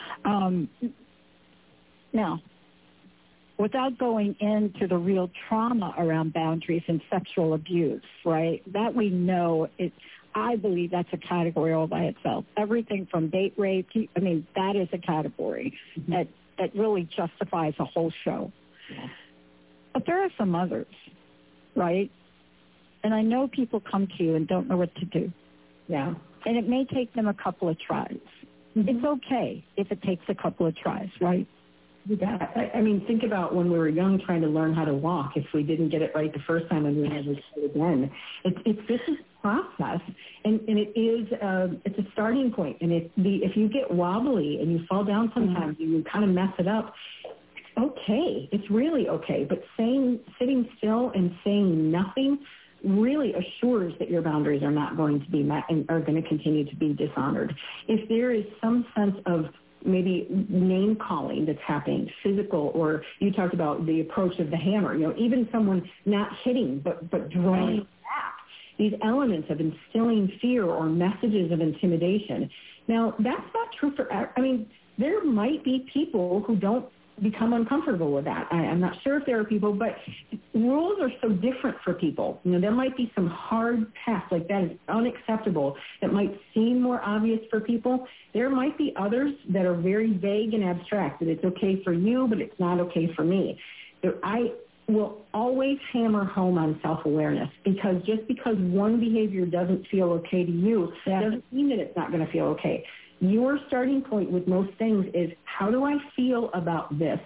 Now, without going into the real trauma around boundaries and sexual abuse, right, that we know, I believe that's a category all by itself. Everything from date rape, that is a category that really justifies a whole show. Yeah. But there are some others. Right? And I know people come to you and don't know what to do. Yeah. And it may take them a couple of tries. Mm-hmm. It's okay if it takes a couple of tries, right? Yeah. I mean, think about when we were young trying to learn how to walk. If we didn't get it right the first time and we never did it again. This is a process, and it's a starting point. And if you get wobbly and you fall down sometimes, you kind of mess it up, okay, it's really okay. But sitting still and saying nothing really assures that your boundaries are not going to be met and are going to continue to be dishonored. If there is some sense of maybe name calling that's happening, physical, or you talked about the approach of the hammer, even someone not hitting but drawing back, these elements of instilling fear or messages of intimidation. Now, that's not true there might be people who don't become uncomfortable with that. I'm not sure if there are people, but rules are so different for people. There might be some hard paths, like that is unacceptable, that might seem more obvious for people. There might be others that are very vague and abstract, that it's okay for you, but it's not okay for me. I will always hammer home on self-awareness, because just because one behavior doesn't feel okay to you doesn't mean that it's not going to feel okay. Your starting point with most things is, how do I feel about this?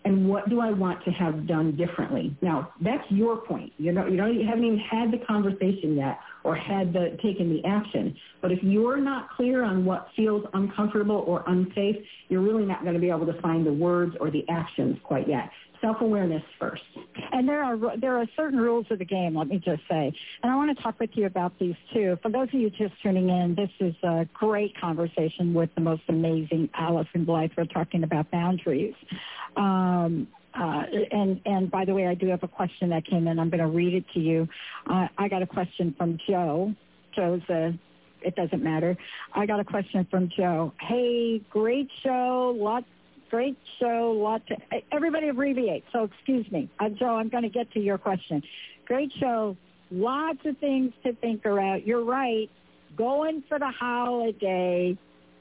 and what do I want to have done differently? Now, that's your point. You haven't even had the conversation yet or taken the action. But if you're not clear on what feels uncomfortable or unsafe, you're really not going to be able to find the words or the actions quite yet. Self-awareness first. And there are certain rules of the game, let me just say. And I want to talk with you about these too. For those of you just tuning in, this is a great conversation with the most amazing Allison Blythe. We're talking about boundaries. And by the way, I do have a question that came in. I'm going to read it to you. I got a question from Joe. It doesn't matter. I got a question from Joe. Hey, great show. Great show. Everybody abbreviate. So excuse me. Joe, I'm going to get to your question. Great show. Lots of things to think about. You're right. Going for the holiday.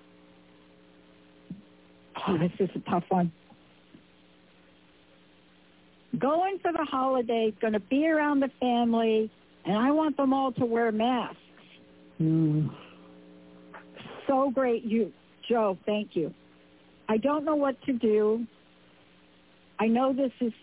Oh, this is a tough one. Going for the holiday, going to be around the family, and I want them all to wear masks. So great, Joe, thank you. I don't know what to do. I know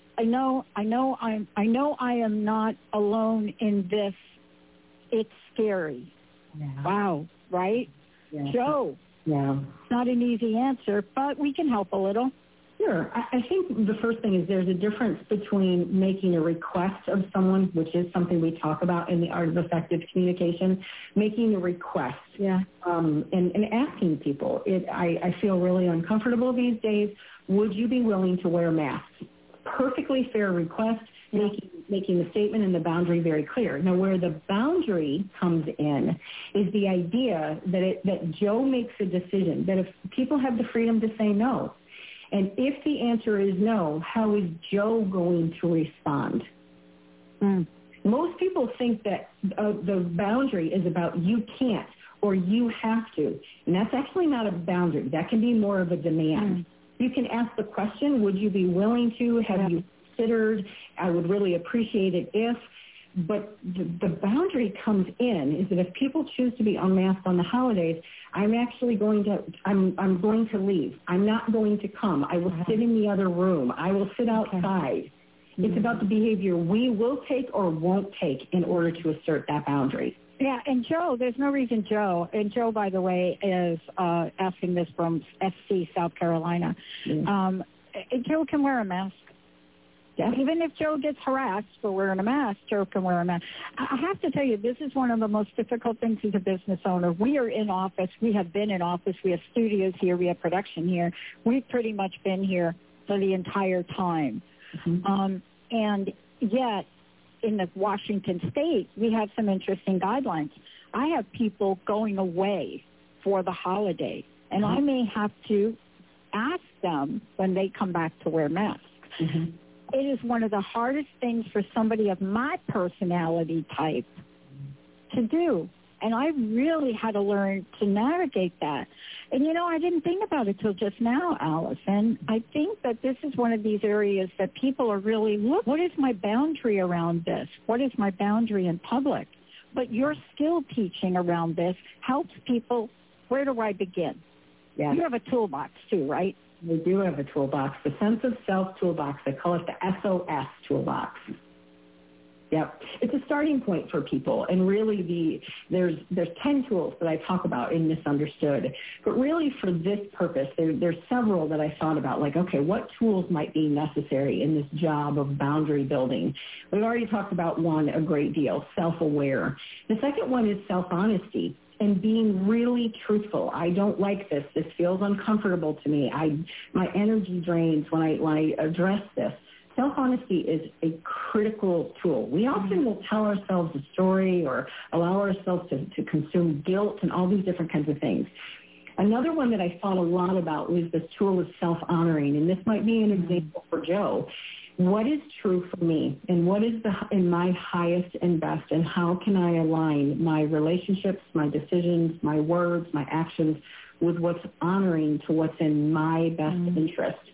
I am not alone in this. It's scary. Yeah. Wow, right? Yeah. Joe. Yeah. It's not an easy answer, but we can help a little. Sure. I think the first thing is there's a difference between making a request of someone, which is something we talk about in the art of effective communication, making a request, and asking people. I feel really uncomfortable these days. Would you be willing to wear masks? Perfectly fair request, making the statement and the boundary very clear. Now, where the boundary comes in is the idea that Joe makes a decision, that if people have the freedom to say no. And if the answer is no, how is Joe going to respond? Most people think that the boundary is about you can't or you have to. And that's actually not a boundary. That can be more of a demand. You can ask the question, would you be willing to? Have you considered? I would really appreciate it if. But the boundary comes in is that if people choose to be unmasked on the holidays, I'm going to leave. I'm not going to come. I will sit in the other room. I will sit outside. It's about the behavior we will take or won't take in order to assert that boundary. Yeah, and Joe, there's no reason Joe, and Joe, by the way, is asking this from SC, South Carolina. Joe can wear a mask. Yeah. Even if Joe gets harassed for wearing a mask, Joe can wear a mask. I have to tell you, this is one of the most difficult things as a business owner. We are in office. We have been in office. We have studios here. We have production here. We've pretty much been here for the entire time. And yet, in the Washington state, we have some interesting guidelines. I have people going away for the holiday, and I may have to ask them when they come back to wear masks. It is one of the hardest things for somebody of my personality type to do. And I really had to learn to navigate that. And, I didn't think about it till just now, Allison. I think that this is one of these areas that people are really, what is my boundary around this? What is my boundary in public? But your skill teaching around this helps people. Where do I begin? Yeah. You have a toolbox too, right? We do have a toolbox, the Sense of Self toolbox. They call it the SOS toolbox. Yep. It's a starting point for people. And really there's 10 tools that I talk about in Misunderstood. But really for this purpose, there's several that I thought about, like, okay, what tools might be necessary in this job of boundary building? We've already talked about one a great deal, self-aware. The second one is self-honesty. And being really truthful. I don't like this. This feels uncomfortable to me. My energy drains when I address this. Self-honesty is a critical tool. We often will tell ourselves a story or allow ourselves to consume guilt and all these different kinds of things. Another one that I thought a lot about was this tool of self-honoring, and this might be an example for Joe. What is true for me, and what is in my highest and best, and how can I align my relationships, my decisions, my words, my actions with what's honoring to what's in my best interest?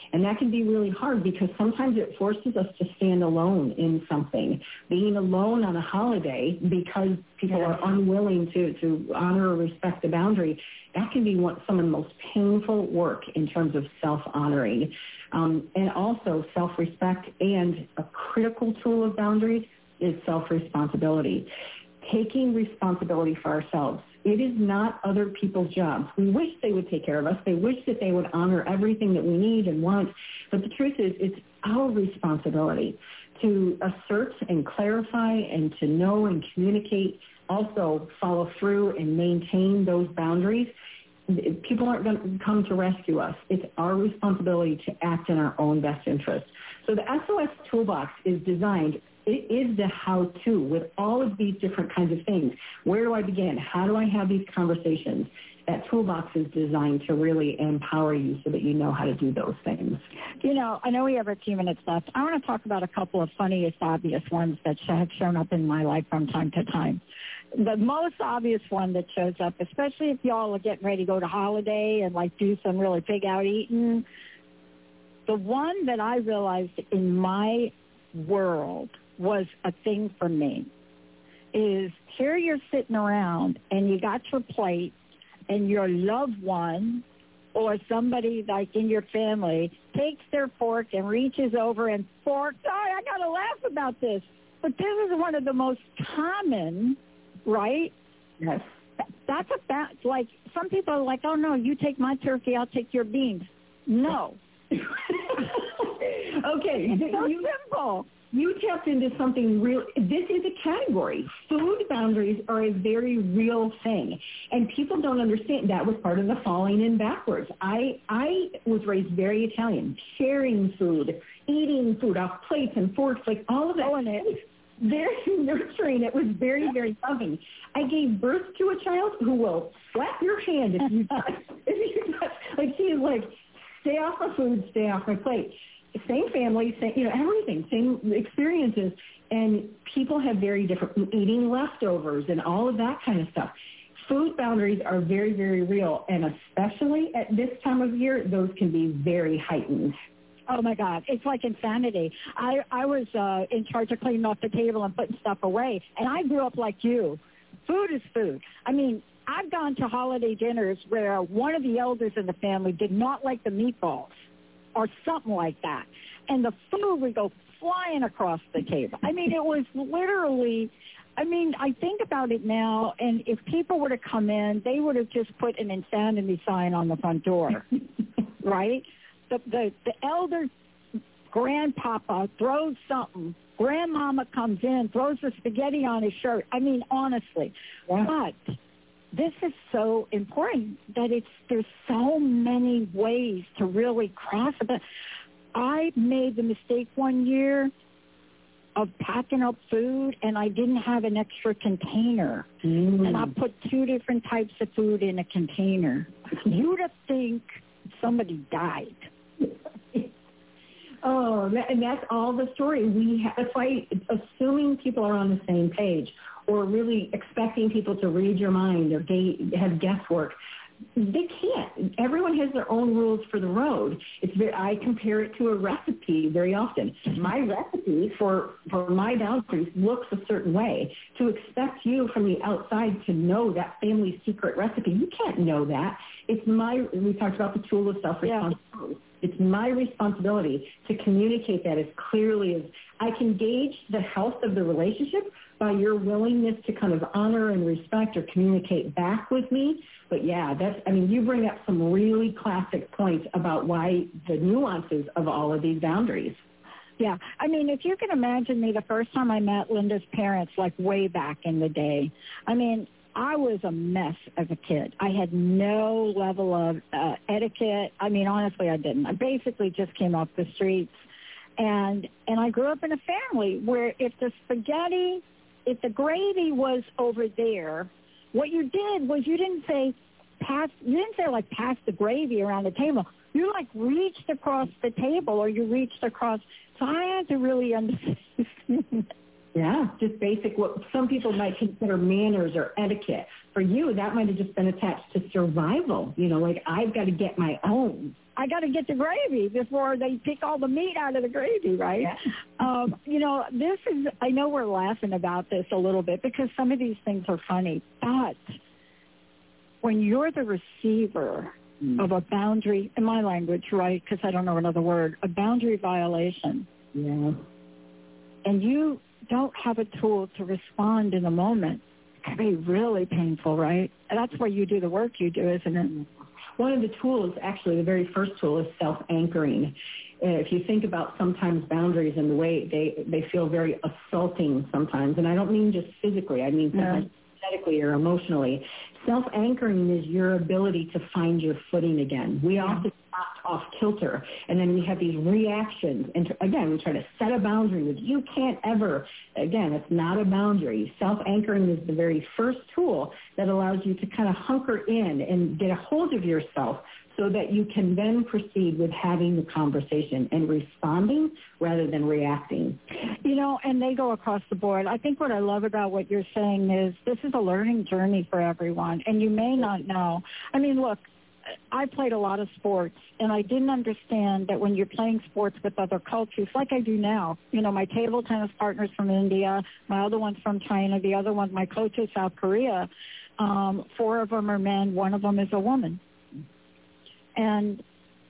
And that can be really hard because sometimes it forces us to stand alone in something. Being alone on a holiday because people are unwilling to honor or respect the boundary, that can be some of the most painful work in terms of self-honoring. And also self-respect, and a critical tool of boundaries is self-responsibility. Taking responsibility for ourselves. It is not other people's jobs. We wish they would take care of us. They wish that they would honor everything that we need and want. But the truth is, it's our responsibility to assert and clarify and to know and communicate, also follow through and maintain those boundaries. People aren't going to come to rescue us. It's our responsibility to act in our own best interest. So the SOS Toolbox is designed, it is the how-to with all of these different kinds of things. Where do I begin? How do I have these conversations? That toolbox is designed to really empower you so that you know how to do those things. You know, I know we have a few minutes left. I want to talk about a couple of funniest, obvious ones that have shown up in my life from time to time. The most obvious one that shows up, especially if y'all are getting ready to go to holiday and like do some really big out eating, the one that I realized in my world was a thing for me is here you're sitting around and you got your plate and your loved one or somebody like in your family takes their fork and reaches over and forks. Oh, I got to laugh about this. But this is one of the most common, right? Yes. That's like some people are like, oh, no, you take my turkey, I'll take your beans. No. Okay. It's so simple. You tapped into something real. This is a category. Food boundaries are a very real thing. And people don't understand that was part of the falling in backwards. I was raised very Italian, sharing food, eating food off plates and forks, like all of that. Very nurturing. It was very, very loving. I gave birth to a child who will slap your hand if you touch. Like she is like, stay off my food, stay off my plate. Same family, same, everything, same experiences. And people have very different eating leftovers and all of that kind of stuff. Food boundaries are very, very real. And especially at this time of year, those can be very heightened. Oh, my God. It's like insanity. I was in charge of cleaning off the table and putting stuff away. And I grew up like you. Food is food. I mean, I've gone to holiday dinners where one of the elders in the family did not like the meatballs or something like that. And the food would go flying across the table. I mean, it was literally, I think about it now, and if people were to come in, they would have just put an insanity sign on the front door, right? The elder grandpapa throws something. Grandmama comes in, throws the spaghetti on his shirt. I mean, honestly. Yeah. But this is so important that there's so many ways to really cross it. I made the mistake one year of packing up food, and I didn't have an extra container. And I put 2 different types of food in a container. You'd have think somebody died. And that's all the story. It's like assuming people are on the same page or really expecting people to read your mind or have guesswork. They can't. Everyone has their own rules for the road. I compare it to a recipe very often. My recipe for my boundaries looks a certain way. To expect you from the outside to know that family's secret recipe, you can't know that. We talked about the tool of self-responsibility. Yeah. It's my responsibility to communicate that as clearly as I can gauge the health of the relationship by your willingness to kind of honor and respect or communicate back with me. But yeah, you bring up some really classic points about why the nuances of all of these boundaries. Yeah. If you can imagine me the first time I met Linda's parents, like way back in the day, I was a mess as a kid. I had no level of etiquette. Honestly, I didn't. I basically just came off the streets. And I grew up in a family where if the gravy was over there, what you did was you didn't say pass the gravy around the table. You reached across the table or you reached across. So I had to really understand Yeah, just basic, what some people might consider manners or etiquette. For you, that might have just been attached to survival. You know, like, I've got to get my own. I got to get the gravy before they pick all the meat out of the gravy, right? Yeah. You know, this is, I know we're laughing about this a little bit because some of these things are funny, but when you're the receiver of a boundary, in my language, right, because I don't know another word, a boundary violation. Yeah. And you don't have a tool to respond in the moment, it can be really painful, right? And that's why you do the work you do, isn't it? One of the tools, actually, the very first tool is self-anchoring. If you think about sometimes boundaries and the way they feel very assaulting sometimes, and I don't mean just physically, I mean sometimes energetically or emotionally. Self-anchoring is your ability to find your footing again. We often opt off kilter, and then we have these reactions. And again, we try to set a boundary with you can't ever. Again, it's not a boundary. Self-anchoring is the very first tool that allows you to kind of hunker in and get a hold of yourself so that you can then proceed with having the conversation and responding rather than reacting. You know, and they go across the board. I think what I love about what you're saying is this is a learning journey for everyone, and you may not know. I mean, look, I played a lot of sports, and I didn't understand that when you're playing sports with other cultures, like I do now, you know, my table tennis partner's from India, my other one's from China, the other one, my coach is South Korea. 4 of them are men, 1 of them is a woman. And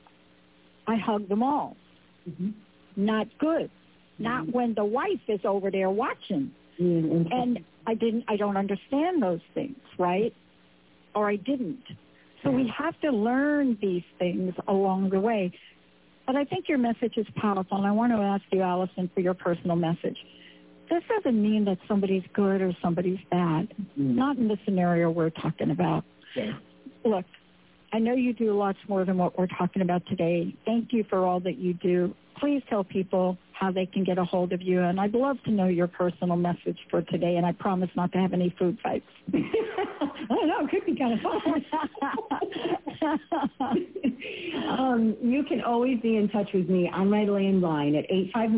I hug them all. Mm-hmm. Not good. Not when the wife is over there watching. Mm-hmm. And I don't understand those things, right? Or I didn't. So we have to learn these things along the way. But I think your message is powerful, and I want to ask you, Allison, for your personal message. This doesn't mean that somebody's good or somebody's bad. Mm-hmm. Not in the scenario we're talking about. Yeah. Look, I know you do lots more than what we're talking about today. Thank you for all that you do. Please tell people how they can get a hold of you. And I'd love to know your personal message for today. And I promise not to have any food fights. I don't know. It could be kind of fun. You can always be in touch with me on my landline at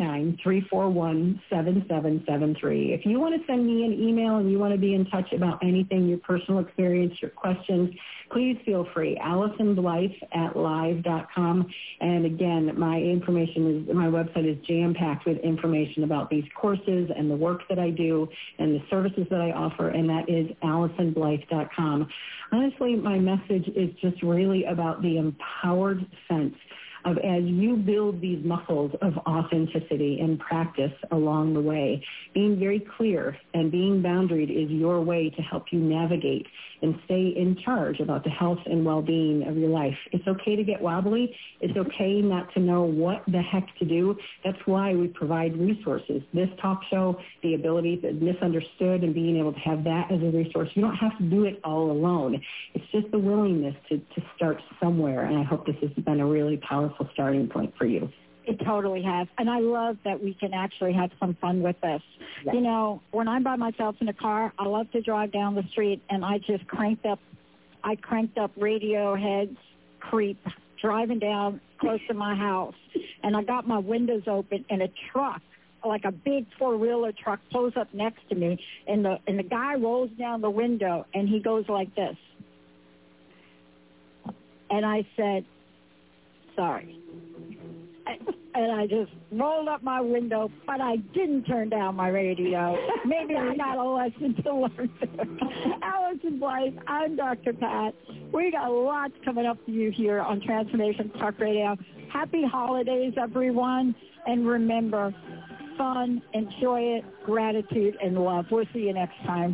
859-341-7773. If you want to send me an email and you want to be in touch about anything, your personal experience, your questions, please feel free. AllisonBlythe@live.com. And again, my website is jam-packed with information about these courses and the work that I do and the services that I offer, and that is AllisonBlythe.com. Honestly, my message is just really about the empowered sense of, as you build these muscles of authenticity and practice along the way, being very clear and being boundaried is your way to help you navigate and stay in charge about the health and well-being of your life. It's okay to get wobbly. It's okay not to know what the heck to do. That's why we provide resources. This talk show, the ability to misunderstood and being able to have that as a resource. You don't have to do it all alone. It's just the willingness to start somewhere, and I hope this has been a really powerful starting point for you. It totally has. And I love that we can actually have some fun with this. Yes. You know, when I'm by myself in the car, I love to drive down the street, and I just cranked up Radiohead's Creep driving down close to my house. And I got my windows open, and a truck, like a big four-wheeler truck, pulls up next to me, and the guy rolls down the window, and he goes like this. And I said, sorry. And I just rolled up my window, but I didn't turn down my radio. Maybe I got a lesson to learn. Allison Blythe, I'm Dr. Pat. We got lots coming up for you here on Transformation Talk Radio. Happy holidays, everyone. And remember, fun, enjoy it, gratitude, and love. We'll see you next time.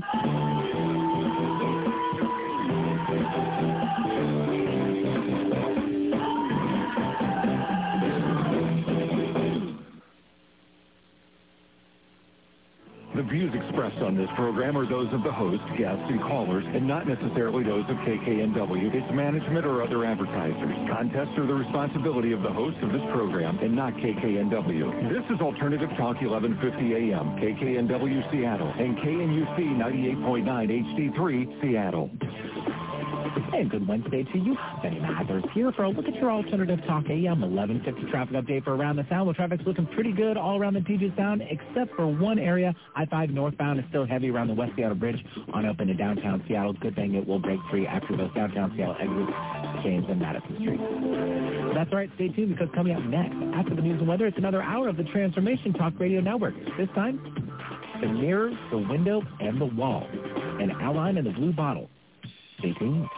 The views expressed on this program are those of the host, guests, and callers, and not necessarily those of KKNW, its management, or other advertisers. Contests are the responsibility of the host of this program and not KKNW. This is Alternative Talk 1150 AM, KKNW Seattle, and KNUC 98.9 HD3 Seattle. Hey, good Wednesday to you. Benny Mathers here for a look at your Alternative Talk AM 1150 traffic update for around the Sound. Well, traffic's looking pretty good all around the Puget Sound, except for one area. I-5 northbound is still heavy around the West Seattle Bridge on up into downtown Seattle. Good thing it will break free after those downtown Seattle exits, James and Madison Street. That's all right. Stay tuned because coming up next, after the news and weather, it's another hour of the Transformation Talk Radio Network. This time, the mirror, the window, and the wall. An outline in the blue bottle. Stay tuned.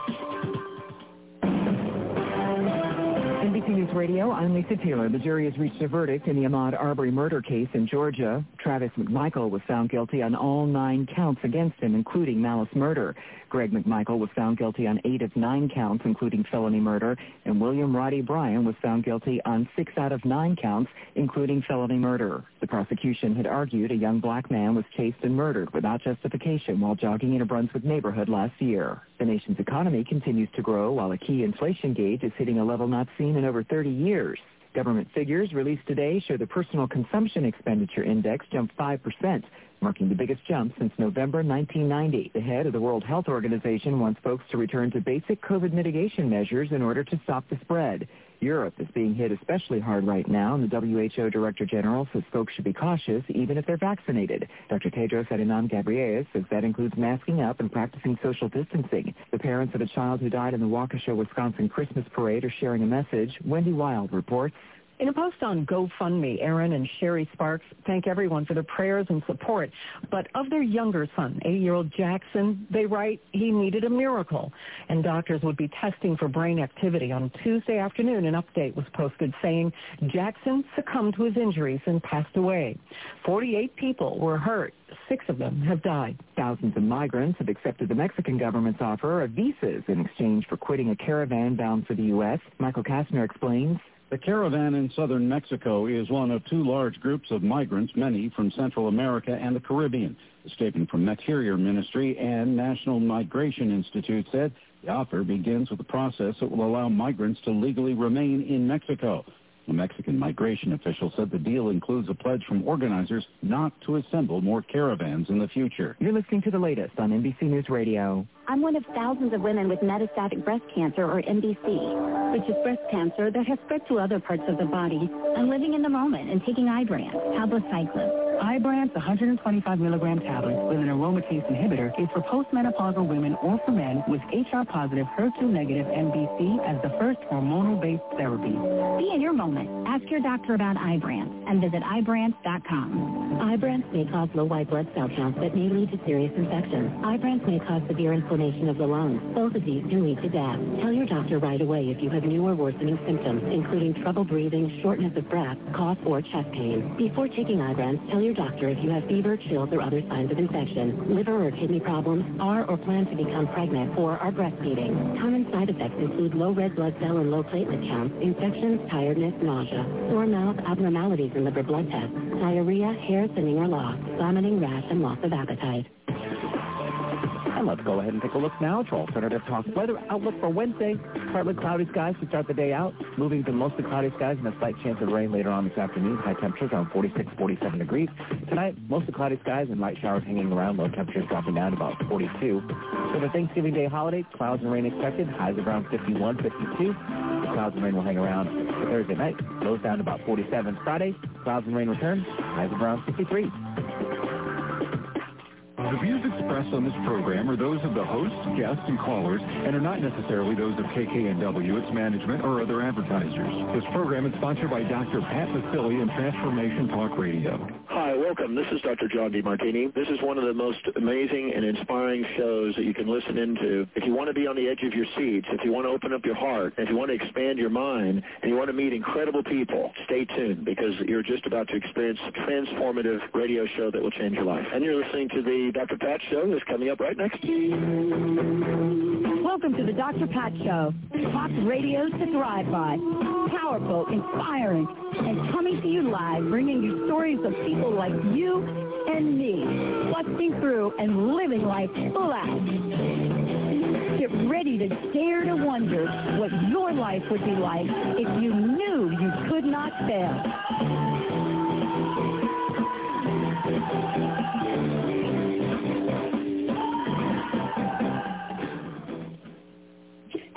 NBC News Radio, I'm Lisa Taylor. The jury has reached a verdict in the Ahmaud Arbery murder case in Georgia. Travis McMichael was found guilty on all 9 counts against him, including malice murder. Greg McMichael was found guilty on 8 of 9 counts, including felony murder, and William Roddy Bryan was found guilty on 6 out of 9 counts, including felony murder. The prosecution had argued a young black man was chased and murdered without justification while jogging in a Brunswick neighborhood last year. The nation's economy continues to grow while a key inflation gauge is hitting a level not seen in over 30 years. Government figures released today show the Personal Consumption Expenditure Index jumped 5%, marking the biggest jump since November 1990. The head of the World Health Organization wants folks to return to basic COVID mitigation measures in order to stop the spread. Europe is being hit especially hard right now, and the WHO Director General says folks should be cautious even if they're vaccinated. Dr. Tedros Adhanom Ghebreyesus says that includes masking up and practicing social distancing. The parents of a child who died in the Waukesha, Wisconsin Christmas parade are sharing a message. Wendy Wild reports. In a post on GoFundMe, Aaron and Sherry Sparks thank everyone for their prayers and support. But of their younger son, 8-year-old Jackson, they write he needed a miracle. And doctors would be testing for brain activity. On Tuesday afternoon, an update was posted saying Jackson succumbed to his injuries and passed away. 48 people were hurt. 6 of them have died. Thousands of migrants have accepted the Mexican government's offer of visas in exchange for quitting a caravan bound for the U.S. Michael Kastner explains. The caravan in southern Mexico is one of 2 large groups of migrants, many from Central America and the Caribbean. A statement from Interior Ministry and National Migration Institute said the offer begins with a process that will allow migrants to legally remain in Mexico. A Mexican migration official said the deal includes a pledge from organizers not to assemble more caravans in the future. You're listening to the latest on NBC News Radio. I'm one of thousands of women with metastatic breast cancer, or MBC, which is breast cancer that has spread to other parts of the body. I'm living in the moment and taking Ibrance, palbociclib. Ibrance 125 milligram tablets with an aromatase inhibitor is for postmenopausal women or for men with HR-positive, HER2-negative MBC as the first hormonal-based therapy. Be in your moment. Ask your doctor about Ibrance and visit Ibrance.com. Ibrance may cause low white blood cell counts that may lead to serious infections. Ibrance may cause severe inflammation of the lungs. Both of these can lead to death. Tell your doctor right away if you have new or worsening symptoms, including trouble breathing, shortness of breath, cough, or chest pain. Before taking Ibrance, tell your doctor if you have fever, chills, or other signs of infection, liver or kidney problems, are or plan to become pregnant, or are breastfeeding. Common side effects include low red blood cell and low platelet counts, infections, tiredness, nausea, sore mouth, abnormalities in liver blood tests, diarrhea, hair thinning or loss, vomiting, rash, and loss of appetite. And let's go ahead and take a look now to Alternative Talk weather outlook for Wednesday. Partly cloudy skies to start the day out, moving to mostly cloudy skies and a slight chance of rain later on this afternoon. High temperatures around 46, 47 degrees. Tonight, mostly cloudy skies and light showers hanging around. Low temperatures dropping down to about 42. For the Thanksgiving Day holiday, clouds and rain expected. Highs around 51, 52. Clouds and rain will hang around for Thursday night. Lows down to about 47. Friday, clouds and rain return. Highs around 53. The views expressed on this program are those of the hosts, guests, and callers, and are not necessarily those of KKNW, its management, or other advertisers. This program is sponsored by Dr. Pat Vasili and Transformation Talk Radio. Hi, welcome. This is Dr. John DeMartini. This is one of the most amazing and inspiring shows that you can listen into. If you want to be on the edge of your seats, if you want to open up your heart, if you want to expand your mind, and you want to meet incredible people, stay tuned because you're just about to experience a transformative radio show that will change your life. And you're listening to the Dr. Pat Show that's coming up right next. Welcome to the Dr. Pat Show. Talk radio to thrive by. Powerful, inspiring, and coming to you live, bringing you stories of people like you and me, busting through and living life full out. Get ready to dare to wonder what your life would be like if you knew you could not fail.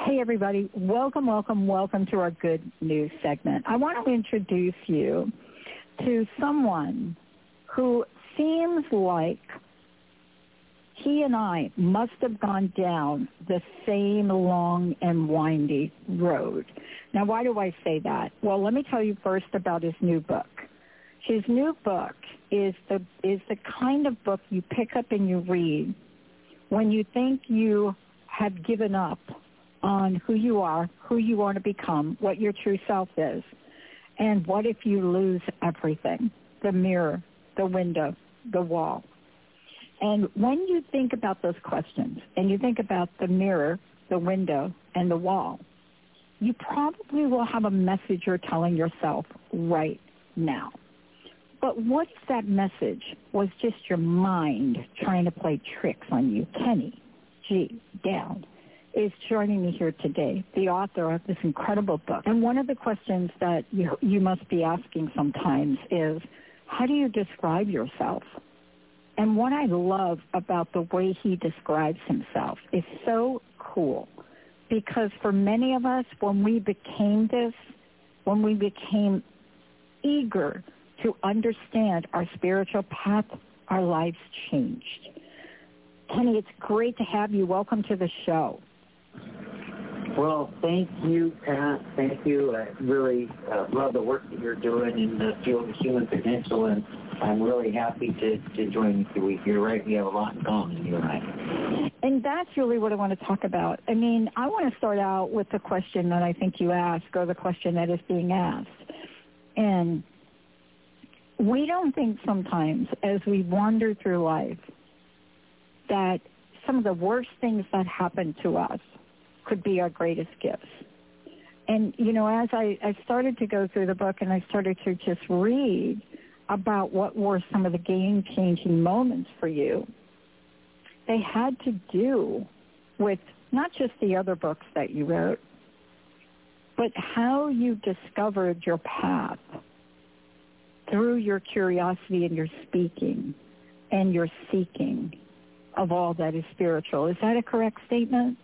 Hey, everybody. Welcome to our Good News segment. I want to introduce you to someone who seems like he and I must have gone down the same long and windy road. Now, why do I say that? Well, let me tell you first about his new book. His new book is the kind of book you pick up and you read when you think you have given up on who you are, who you want to become, what your true self is, and what if you lose everything, the mirror, the window, the wall. And when you think about those questions and you think about the mirror, the window, and the wall, you probably will have a message you're telling yourself right now. But what if that message was just your mind trying to play tricks on you? Kenny G. Dowd is joining me here today, the author of this incredible book. And one of the questions that you must be asking sometimes is, how do you describe yourself? And what I love about the way he describes himself is so cool, because for many of us, when we became eager to understand our spiritual path, our lives changed. Kenny, it's great to have you. Welcome to the show. Well, thank you, Pat. Thank you. I really love the work that you're doing in the field of human potential, and I'm really happy to join with you. You're right. We have a lot in common, you and I. And that's really what I want to talk about. I mean, I want to start out with the question that I think you asked, or the question that is being asked. And we don't think sometimes, as we wander through life, that some of the worst things that happen to us could be our greatest gifts. And, you know, as I started to go through the book and I started to just read about what were some of the game-changing moments for you, they had to do with not just the other books that you wrote, but how you discovered your path through your curiosity and your speaking and your seeking of all that is spiritual. Is that a correct statement?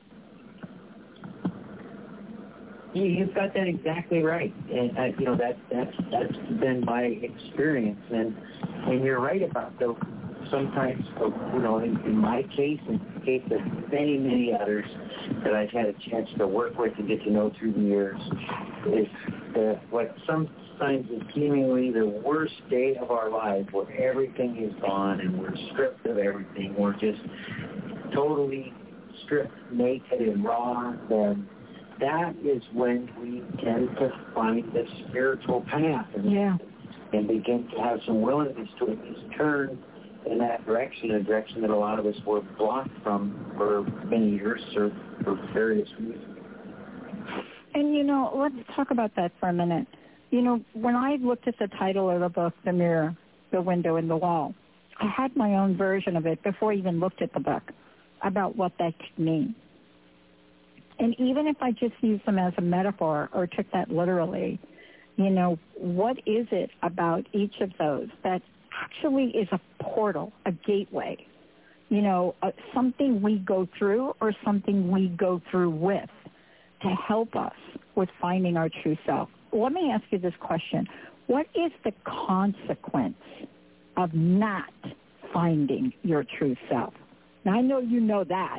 You've got that exactly right, and you know that's been my experience, and you're right about those. Sometimes, you know, in my case, in the case of many others that I've had a chance to work with and get to know through the years, is what sometimes is seemingly the worst day of our lives, where everything is gone and we're stripped of everything. We're just totally stripped, naked, and raw. And that is when we tend to find the spiritual path and begin to have some willingness to at least turn in that direction, a direction that a lot of us were blocked from for many years or for various reasons. And, you know, let's talk about that for a minute. You know, when I looked at the title of the book, The Mirror, the Window, and the Wall, I had my own version of it before I even looked at the book about what that could mean. And even if I just use them as a metaphor or took that literally, you know, what is it about each of those that actually is a portal, a gateway, you know, something we go through or something we go through with to help us with finding our true self? Let me ask you this question. What is the consequence of not finding your true self? Now, I know you know that.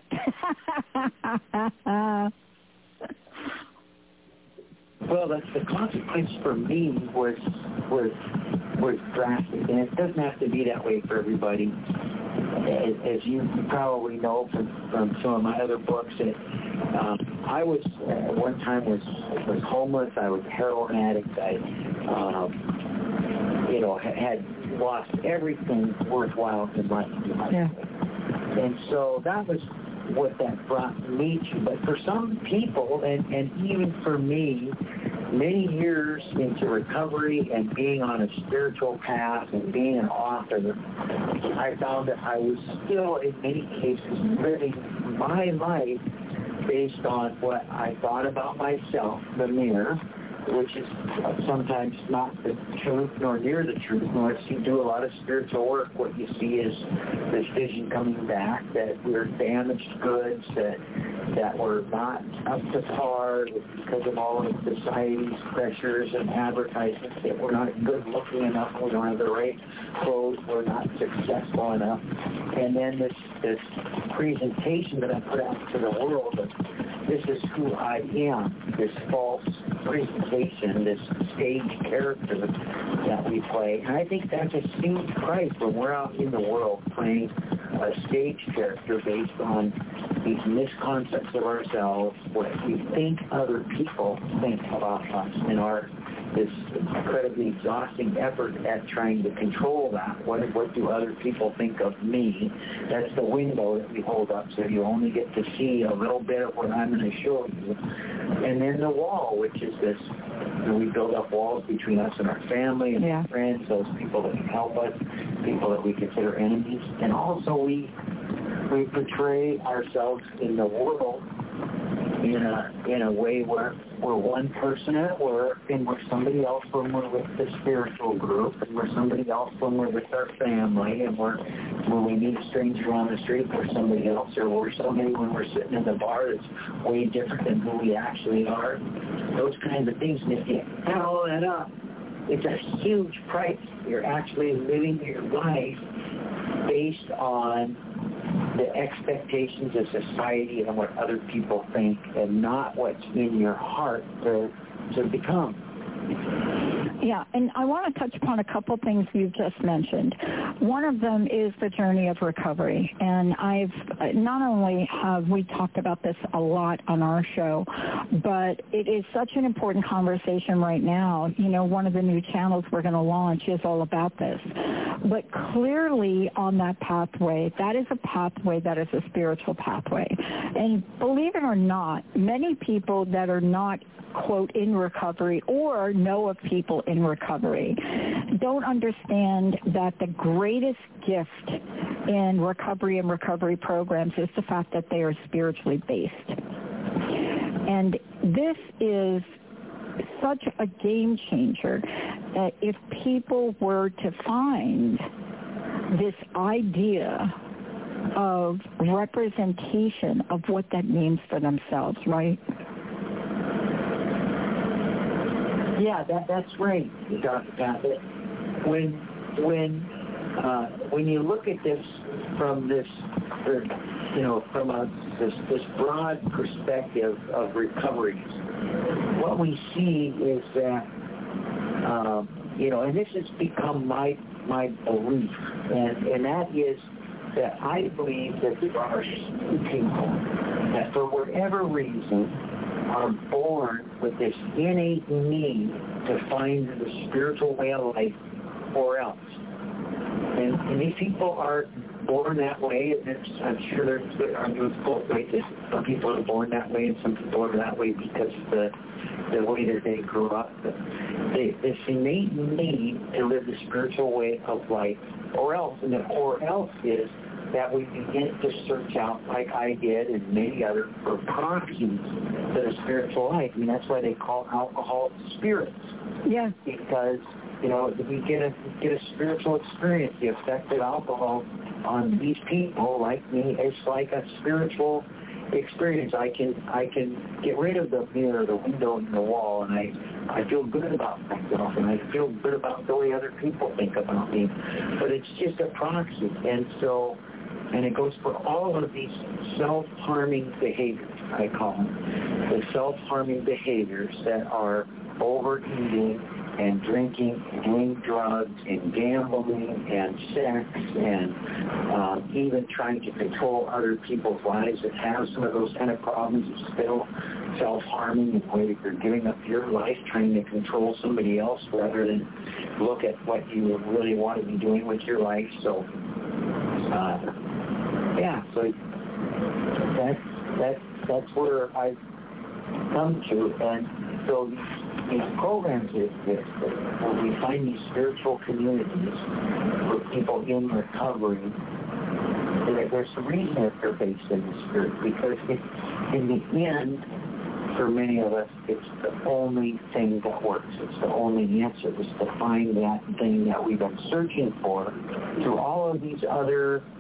Well, the consequence for me was drastic, and it doesn't have to be that way for everybody. As you probably know from some of my other books, that I was at one time was homeless. I was a heroin addict. I, you know, had lost everything worthwhile in life. Yeah. And so that was what that brought me to. But for some people, and even for me, many years into recovery and being on a spiritual path and being an author, I found that I was still, in many cases, living my life based on what I thought about myself, the mirror, which is sometimes not the truth nor near the truth. Unless you do a lot of spiritual work, what you see is this vision coming back, that we're damaged goods, that that we're not up to par because of all of society's pressures and advertisements, that we're not good looking enough, we don't have the right clothes, we're not successful enough. And then this presentation that I put out to the world of this is who I am, this false presentation, this stage character that we play. And I think that's a huge price when we're out in the world playing a stage character based on these misconcepts of ourselves, what we think other people think about us, and this incredibly exhausting effort at trying to control that. What do other people think of me? That's the window that we hold up, so you only get to see a little bit of what I'm going to show you. And then the wall, which is this, we build up walls between us and our family and our friends, those people that can help us, people that we consider enemies. And also we portray ourselves in the world in a way where we're one person at work, and we're somebody else when we're with the spiritual group, and we're somebody else when we're with our family, and when we meet a stranger on the street, we're somebody else, or we're somebody when we're sitting in the bar that's way different than who we actually are. Those kinds of things. And if you add all that up, it's a huge price. You're actually living your life based on the expectations of society and what other people think, and not what's in your heart to become. Yeah, and I want to touch upon a couple things you've just mentioned. One of them is the journey of recovery, and not only have we talked about this a lot on our show, but it is such an important conversation right now. You know, one of the new channels we're going to launch is all about this. But clearly on that pathway, that is a pathway that is a spiritual pathway. And believe it or not, many people that are not, quote, in recovery or know of people in recovery don't understand that the greatest gift in recovery and recovery programs is the fact that they are spiritually based. And this is such a game changer that if people were to find this idea of representation of what that means for themselves, right? Yeah, that's right, Dr. Pat. When you look at this from this broad perspective of recovery, what we see is that and this has become my belief, and that is that I believe that there are people that for whatever reason are born with this innate need to find the spiritual way of life or else. And these people are born that way, and I'm sure there are both ways. Some people are born that way, and some people are that way because of the way that they grew up. This innate need to live the spiritual way of life or else. And the or else is that we begin to search out, like I did and many others, for proxies to the spiritual life. I mean, that's why they call alcohol spirits. Yeah. Because, we get a spiritual experience. The effect of alcohol on these people, like me, is like a spiritual experience. I can get rid of the mirror, the window, and the wall, and I feel good about myself, and I feel good about the way other people think about me. But it's just a proxy, and it goes for all of these self-harming behaviors, I call them. The self-harming behaviors that are overeating and drinking and doing drugs and gambling and sex and even trying to control other people's lives that have some of those kind of problems is still self-harming in the way that you're giving up your life trying to control somebody else rather than look at what you really want to be doing with your life. So so that's where I've come to, and so these programs exist where we find these spiritual communities for people in recovery. There's a reason that they're based in the spirit, because in the end, for many of us, it's the only thing that works. It's the only answer, is to find that thing that we've been searching for through all of these other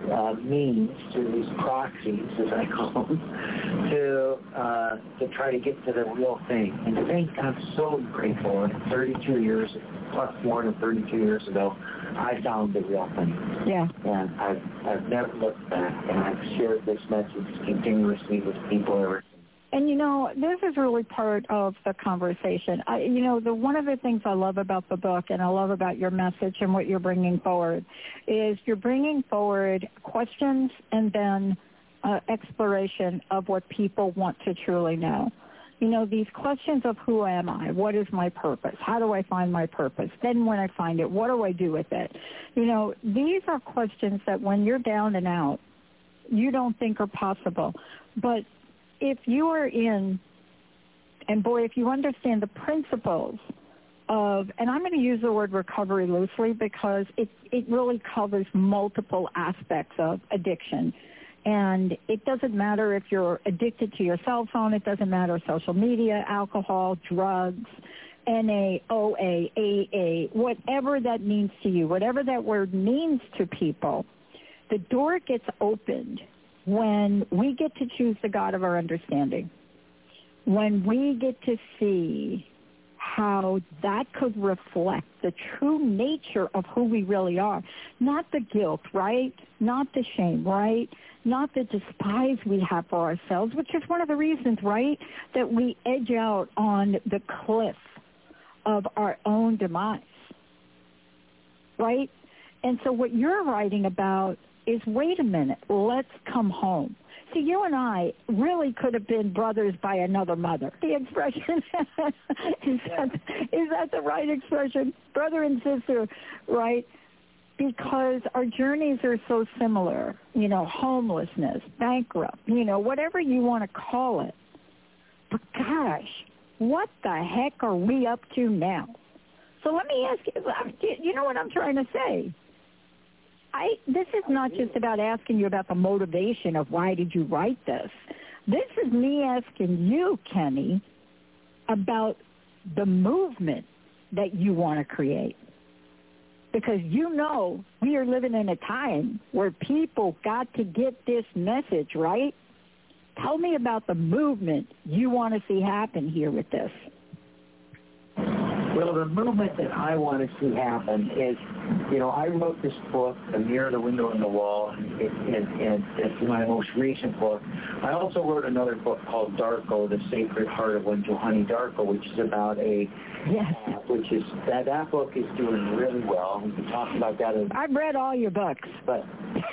means, through these proxies, as I call them, to try to get to the real thing. And I'm so grateful. 32 years, plus more than 32 years ago, I found the real thing. Yeah. And I've never looked back, and I've shared this message continuously with people ever since. And, this is really part of the conversation. One of the things I love about the book and I love about your message and what you're bringing forward is you're bringing forward questions and then exploration of what people want to truly know. These questions of who am I? What is my purpose? How do I find my purpose? Then when I find it, what do I do with it? These are questions that when you're down and out, you don't think are possible. But if you are in, and boy, if you understand the principles of, and I'm going to use the word recovery loosely because it really covers multiple aspects of addiction. And it doesn't matter if you're addicted to your cell phone. It doesn't matter social media, alcohol, drugs, NA, OA, AA, whatever that means to you, whatever that word means to people, the door gets opened when we get to choose the God of our understanding, when we get to see how that could reflect the true nature of who we really are. Not the guilt, right? Not the shame, right? Not the despise we have for ourselves, which is one of the reasons, right, that we edge out on the cliff of our own demise, right? And so what you're writing about is, wait a minute, let's come home. See, you and I really could have been brothers by another mother. The expression, is that the right expression? Brother and sister, right? Because our journeys are so similar, homelessness, bankrupt, whatever you want to call it. But gosh, what the heck are we up to now? So let me ask you, you know what I'm trying to say? This is not just about asking you about the motivation of why did you write this. This is me asking you, Kenny, about the movement that you want to create. Because we are living in a time where people got to get this message, right? Tell me about the movement you want to see happen here with this. Well, the movement that I want to see happen is, I wrote this book, The Mirror, the Window, and the Wall, and it's my most recent book. I also wrote another book called Darko, The Sacred Heart of Johanny Darko, which is about that book is doing really well. We can talk about that. I've read all your books. But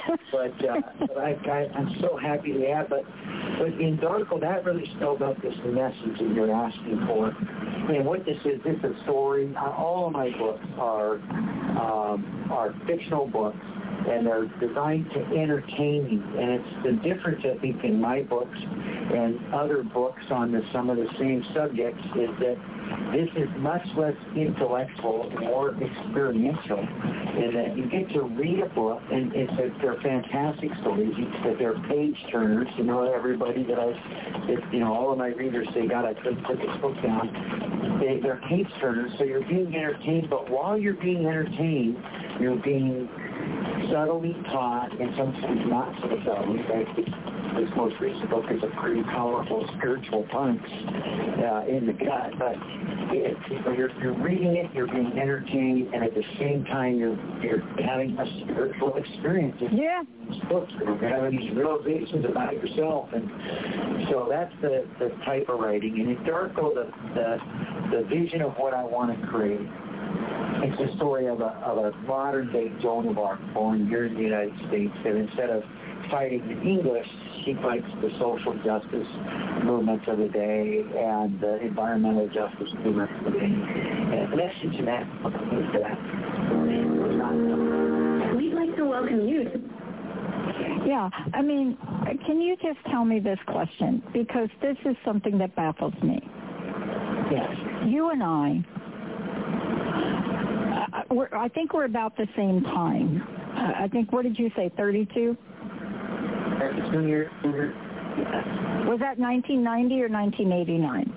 I'm so happy to have. But in Darko, that really spelled out this message that you're asking for. And what this is a story. All of my books are fictional books, and they're designed to entertain you. And it's the difference, I think, in my books and other books on some of the same subjects is that this is much less intellectual, more experiential, in that you get to read a book, and they're fantastic stories. They're page turners. Everybody all of my readers say, God, I couldn't put this book down. They're page turners, so you're being entertained, but while you're being entertained, you're being subtly taught, and sometimes not so subtly. This most recent book is a pretty powerful spiritual punch in the gut, but you're reading it, you're being entertained, and at the same time you're having a spiritual experience. Yeah. These books, you're having these realizations about yourself, and so that's the type of writing. And in Darko, the vision of what I want to create. It's a story of a modern-day Joan of Arc born here in the United States, that instead of fighting the English, she fights the social justice movements of the day and the environmental justice movements of the day. And the message in that is that we'd like to welcome you. Yeah, can you just tell me this question? Because this is something that baffles me. Yes. You and I think we're about the same time. I think, what did you say, 32? Was that 1990 or 1989?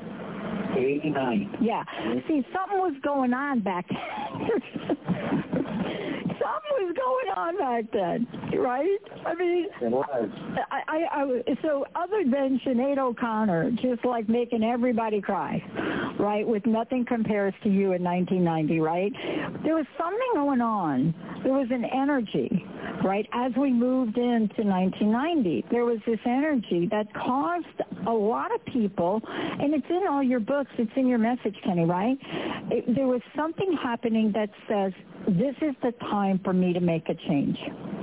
89. Yeah. See, something was going on back then. something was going on back then, right? I mean, it was. So other than Sinead O'Connor, just like making everybody cry, right, with Nothing Compares to You in 1990, right? There was something going on. There was an energy, right? As we moved into 1990, there was this energy that caused a lot of people, and it's in all your books, it's in your message, Kenny, right? There was something happening that says, this is the time for me to make a change.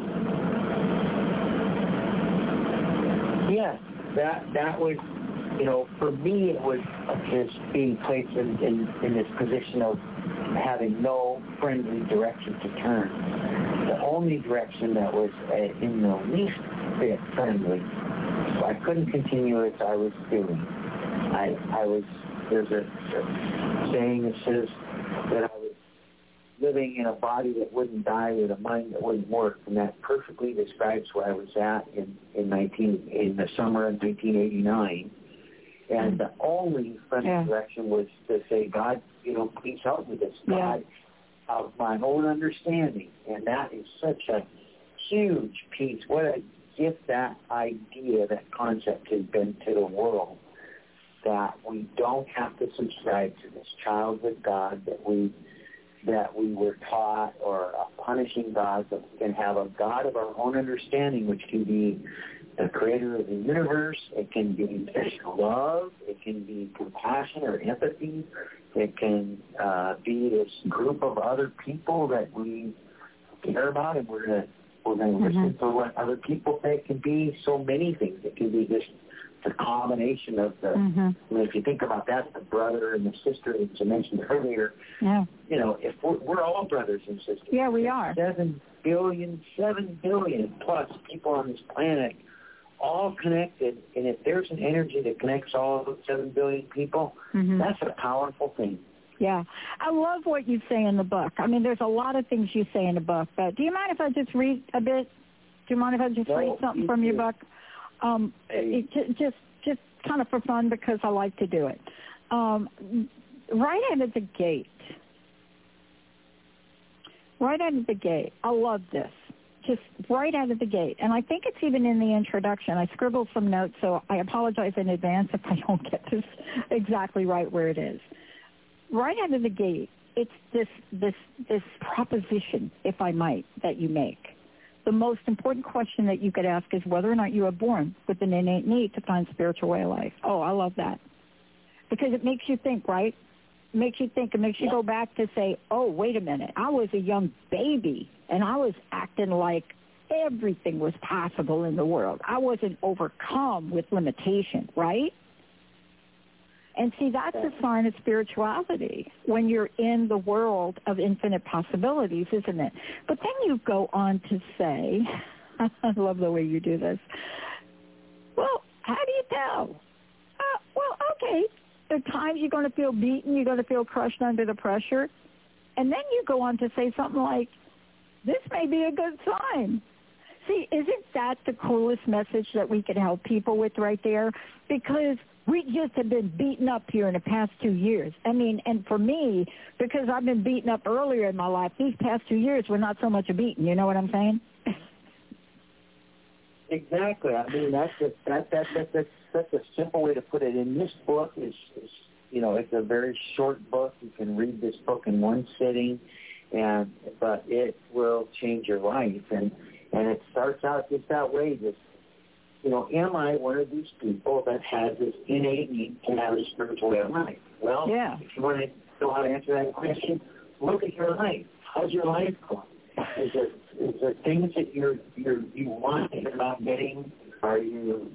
Yeah, that was, for me it was just being placed in this position of having no friendly direction to turn. The only direction that was in the least bit friendly. So I couldn't continue as I was doing. There's a saying that says that I was living in a body that wouldn't die with a mind that wouldn't work, and that perfectly describes where I was at in the summer of 1989. And the only friendly direction was to say, God, please help me this. God of my own understanding. And that is such a huge piece. What a gift that idea, that concept has been to the world, that we don't have to subscribe to this childhood God that we were taught, or a punishing God, but we can have a God of our own understanding, which can be the creator of the universe. It can be love. It can be compassion or empathy. It can be this group of other people that we care about, and we're going to listen to what other people say. It can be so many things. It can be just the combination of the, if you think about that, the brother and the sister that you mentioned earlier, if we're all brothers and sisters. Yeah, we are. 7 billion plus people on this planet, all connected, and if there's an energy that connects all of 7 billion people, that's a powerful thing. Yeah. I love what you say in the book. I mean, there's a lot of things you say in the book, but do you mind if I just read a bit? Do you mind if I just read something from your book? Just kind of for fun, because I like to do it. Right out of the gate, I love this. Just right out of the gate. And I think it's even in the introduction. I scribbled some notes, so I apologize in advance if I don't get this exactly right where it is. Right out of the gate, it's this proposition, if I might, that you make. The most important question that you could ask is whether or not you are born with an innate need to find spiritual way of life. Oh, I love that. Because it makes you think, right? It makes you think. It makes you go back to say, oh, wait a minute. I was a young baby, and I was acting like everything was possible in the world. I wasn't overcome with limitation, right? And see, that's a sign of spirituality when you're in the world of infinite possibilities, isn't it? But then you go on to say, I love the way you do this, well, how do you tell? Well, okay, there are times you're going to feel beaten, you're going to feel crushed under the pressure, and then you go on to say something like, this may be a good sign. See, isn't that the coolest message that we can help people with right there? Because we just have been beaten up here in the past 2 years. I mean, and for me, because I've been beaten up earlier in my life, these past 2 years were not so much a beating. You know what I'm saying? Exactly. I mean, that's a simple way to put it. In this book is it's a very short book. You can read this book in one sitting, but it will change your life. And it starts out just that way. Just, am I one of these people that has this innate need to have a spiritual way of life? Well, if you want to know how to answer that question, look at your life. How's your life going? Is there things that you want and you're not getting? Are you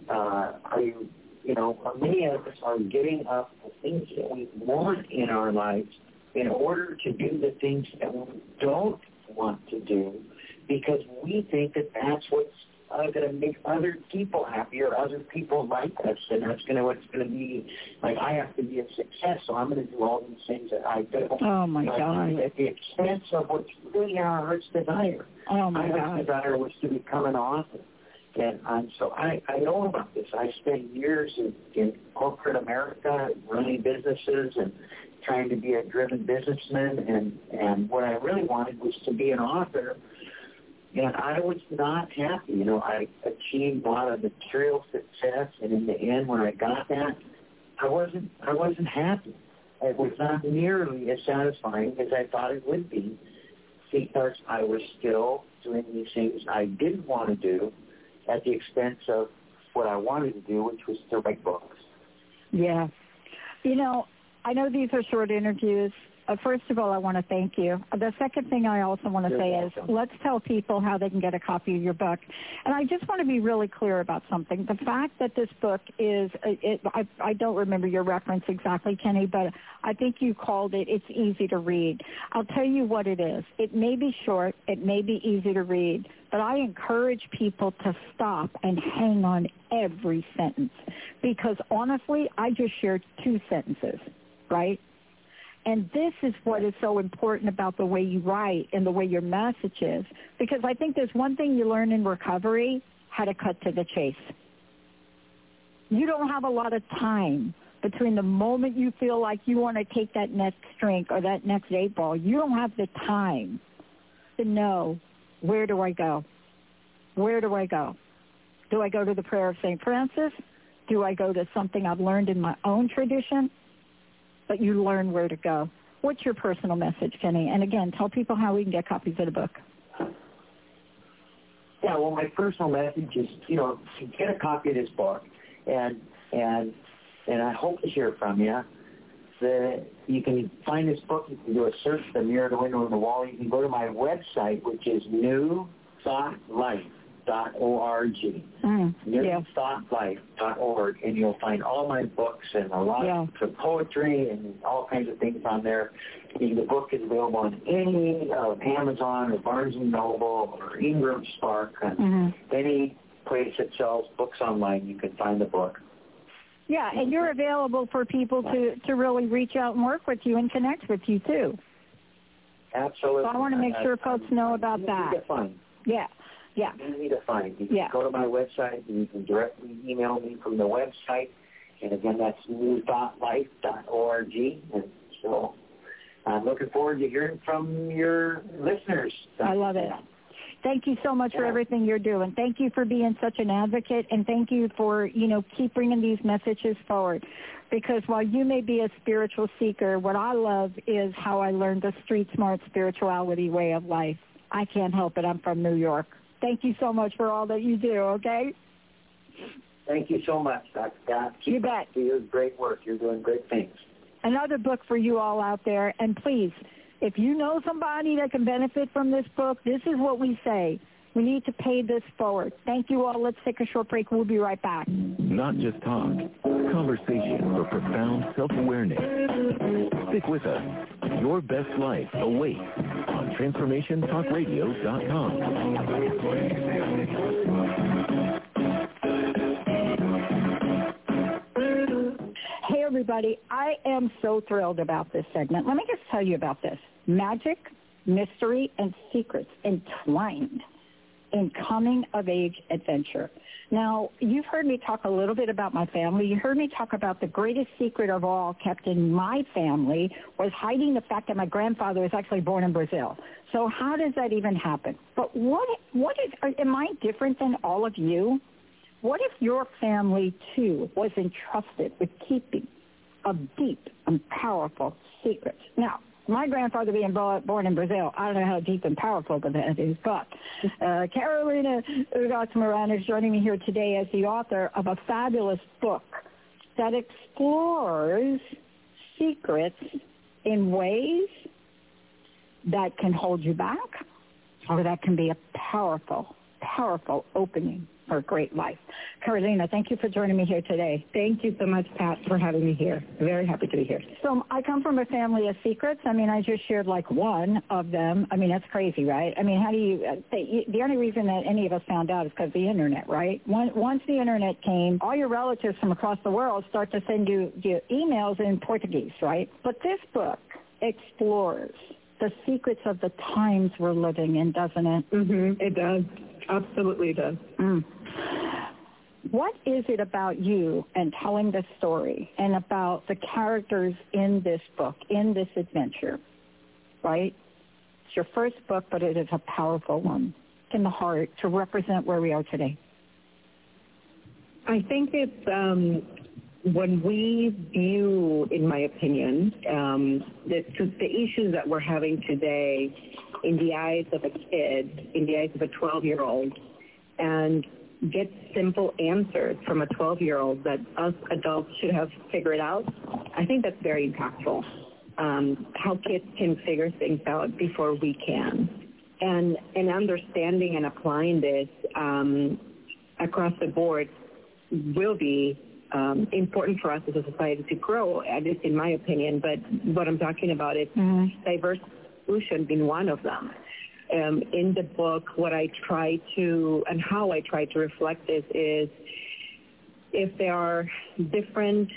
many of us are giving up the things that we want in our lives in order to do the things that we don't want to do, because we think that that's what's going to make other people happy or other people like us, and that's what's going to be like. I have to be a success, so I'm going to do all these things that I do. Oh my God! At the expense of what's really our heart's desire. Oh my God! Our desire was to become an author, and so I know about this. I spent years in corporate America running businesses and trying to be a driven businessman, and what I really wanted was to be an author. And I was not happy. You know, I achieved a lot of material success, and in the end, when I got that, I wasn't happy. It was not nearly as satisfying as I thought it would be, because I was still doing these things I didn't want to do at the expense of what I wanted to do, which was to write books. Yeah. You know, I know these are short interviews. First of all, I want to thank you. The second thing I also want to say is let's tell people how they can get a copy of your book. And I just want to be really clear about something. The fact that this book is, I don't remember your reference exactly, Kenny, but I think you called it, it's easy to read. I'll tell you what it is. It may be short. It may be easy to read. But I encourage people to stop and hang on every sentence. Because honestly, I just shared 2 sentences, right? And this is what is so important about the way you write and the way your message is. Because I think there's one thing you learn in recovery, how to cut to the chase. You don't have a lot of time between the moment you feel like you want to take that next drink or that next 8 ball. You don't have the time to know, where do I go? Where do I go? Do I go to the prayer of St. Francis? Do I go to something I've learned in my own tradition? But you learn where to go. What's your personal message, Kenny? And again, tell people how we can get copies of the book. Yeah, well, my personal message is, you know, to get a copy of this book, and I hope to hear from you. You can find this book. You can do a search, the mirror, the window, and the wall. You can go to my website, which is newthoughtlife.org. newthoughtlife.org, and you'll find all my books and a lot of poetry and all kinds of things on there. The book is available on any Amazon or Barnes & Noble or Ingram Spark, any place that sells books online. You can find the book. Yeah, and you're available for people to really reach out and work with you and connect with you, too. Absolutely. So I want to make sure folks know about that. Easy to find. Yeah. Easy to find. You can go to my website, and you can directly email me from the website. And again, that's newthoughtlife.org. And so I'm looking forward to hearing from your listeners. I love it. Thank you so much for everything you're doing. Thank you for being such an advocate, and thank you for, keep bringing these messages forward. Because while you may be a spiritual seeker, what I love is how I learned the street smart spirituality way of life. I can't help it. I'm from New York. Thank you so much for all that you do, okay? Thank you so much, Dr. Scott. You bet. Keep doing great work. You're doing great things. Another book for you all out there, and please, if you know somebody that can benefit from this book, this is what we say. We need to pay this forward. Thank you all. Let's take a short break. We'll be right back. Not just talk, conversation for profound self-awareness. Stick with us. Your best life awaits on TransformationTalkRadio.com. Hey, everybody. I am so thrilled about this segment. Let me just tell you about this. Magic, mystery, and secrets entwined in coming-of-age adventure. Now, you've heard me talk a little bit about my family. You heard me talk about the greatest secret of all kept in my family was hiding the fact that my grandfather was actually born in Brazil. So how does that even happen? But am I different than all of you? What if your family, too, was entrusted with keeping a deep and powerful secret? Now, my grandfather being born in Brazil, I don't know how deep and powerful that is, but Carolina Ugaz-Moran is joining me here today as the author of a fabulous book that explores secrets in ways that can hold you back or that can be a powerful, powerful opening for a great life. Carolina, thank you for joining me here today. Thank you so much, Pat, for having me here. Very happy to be here. So I come from a family of secrets. I mean, I just shared like one of them. I mean, that's crazy, right? I mean, how do you the only reason that any of us found out is because of the Internet, right? Once the Internet came, all your relatives from across the world start to send you emails in Portuguese, right? But this book explores the secrets of the times we're living in, doesn't it? Mm-hmm. It does. Absolutely does. what is it about you and telling this story and about the characters in this book, in this adventure, right? It's your first book, but it is a powerful one in the heart to represent where we are today. I think it's when we view, in my opinion, the issues that we're having today in the eyes of a kid, in the eyes of a 12-year-old, and get simple answers from a 12-year-old that us adults should have figured out, I think that's very impactful. How kids can figure things out before we can. And understanding and applying this across the board will be important for us as a society to grow, at least in my opinion. But what I'm talking about is diverse solution being one of them. In the book, what I try to, and how I try to reflect this is, if there are different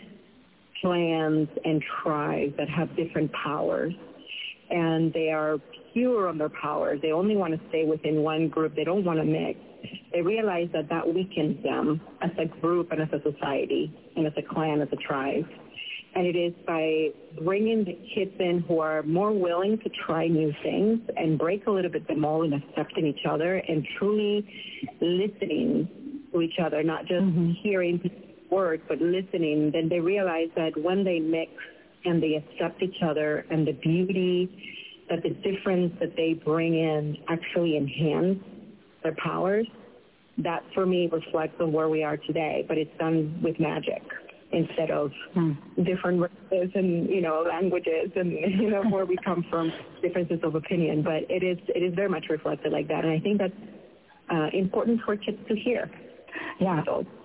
clans and tribes that have different powers, and they are pure on their powers, they only want to stay within one group, they don't want to mix, they realize that that weakens them as a group and as a society and as a clan, as a tribe. And it is by bringing the kids in who are more willing to try new things and break a little bit the mold and accepting each other and truly listening to each other, not just hearing words, but listening, then they realize that when they mix and they accept each other and the beauty, that the difference that they bring in actually enhance their powers, that for me reflects on where we are today, but it's done with magic instead of different races and, languages and, where we come from, differences of opinion. But it is very much reflected like that. And I think that's important for kids to hear. Yeah.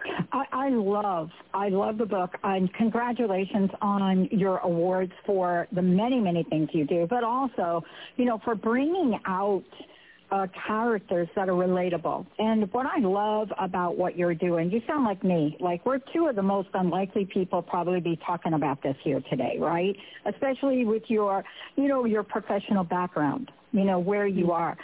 I love the book, and congratulations on your awards for the many, many things you do, but also, for bringing out characters that are relatable. And what I love about what you're doing, you sound like me. Like, we're two of the most unlikely people probably be talking about this here today, right? Especially with your, your professional background, where you are.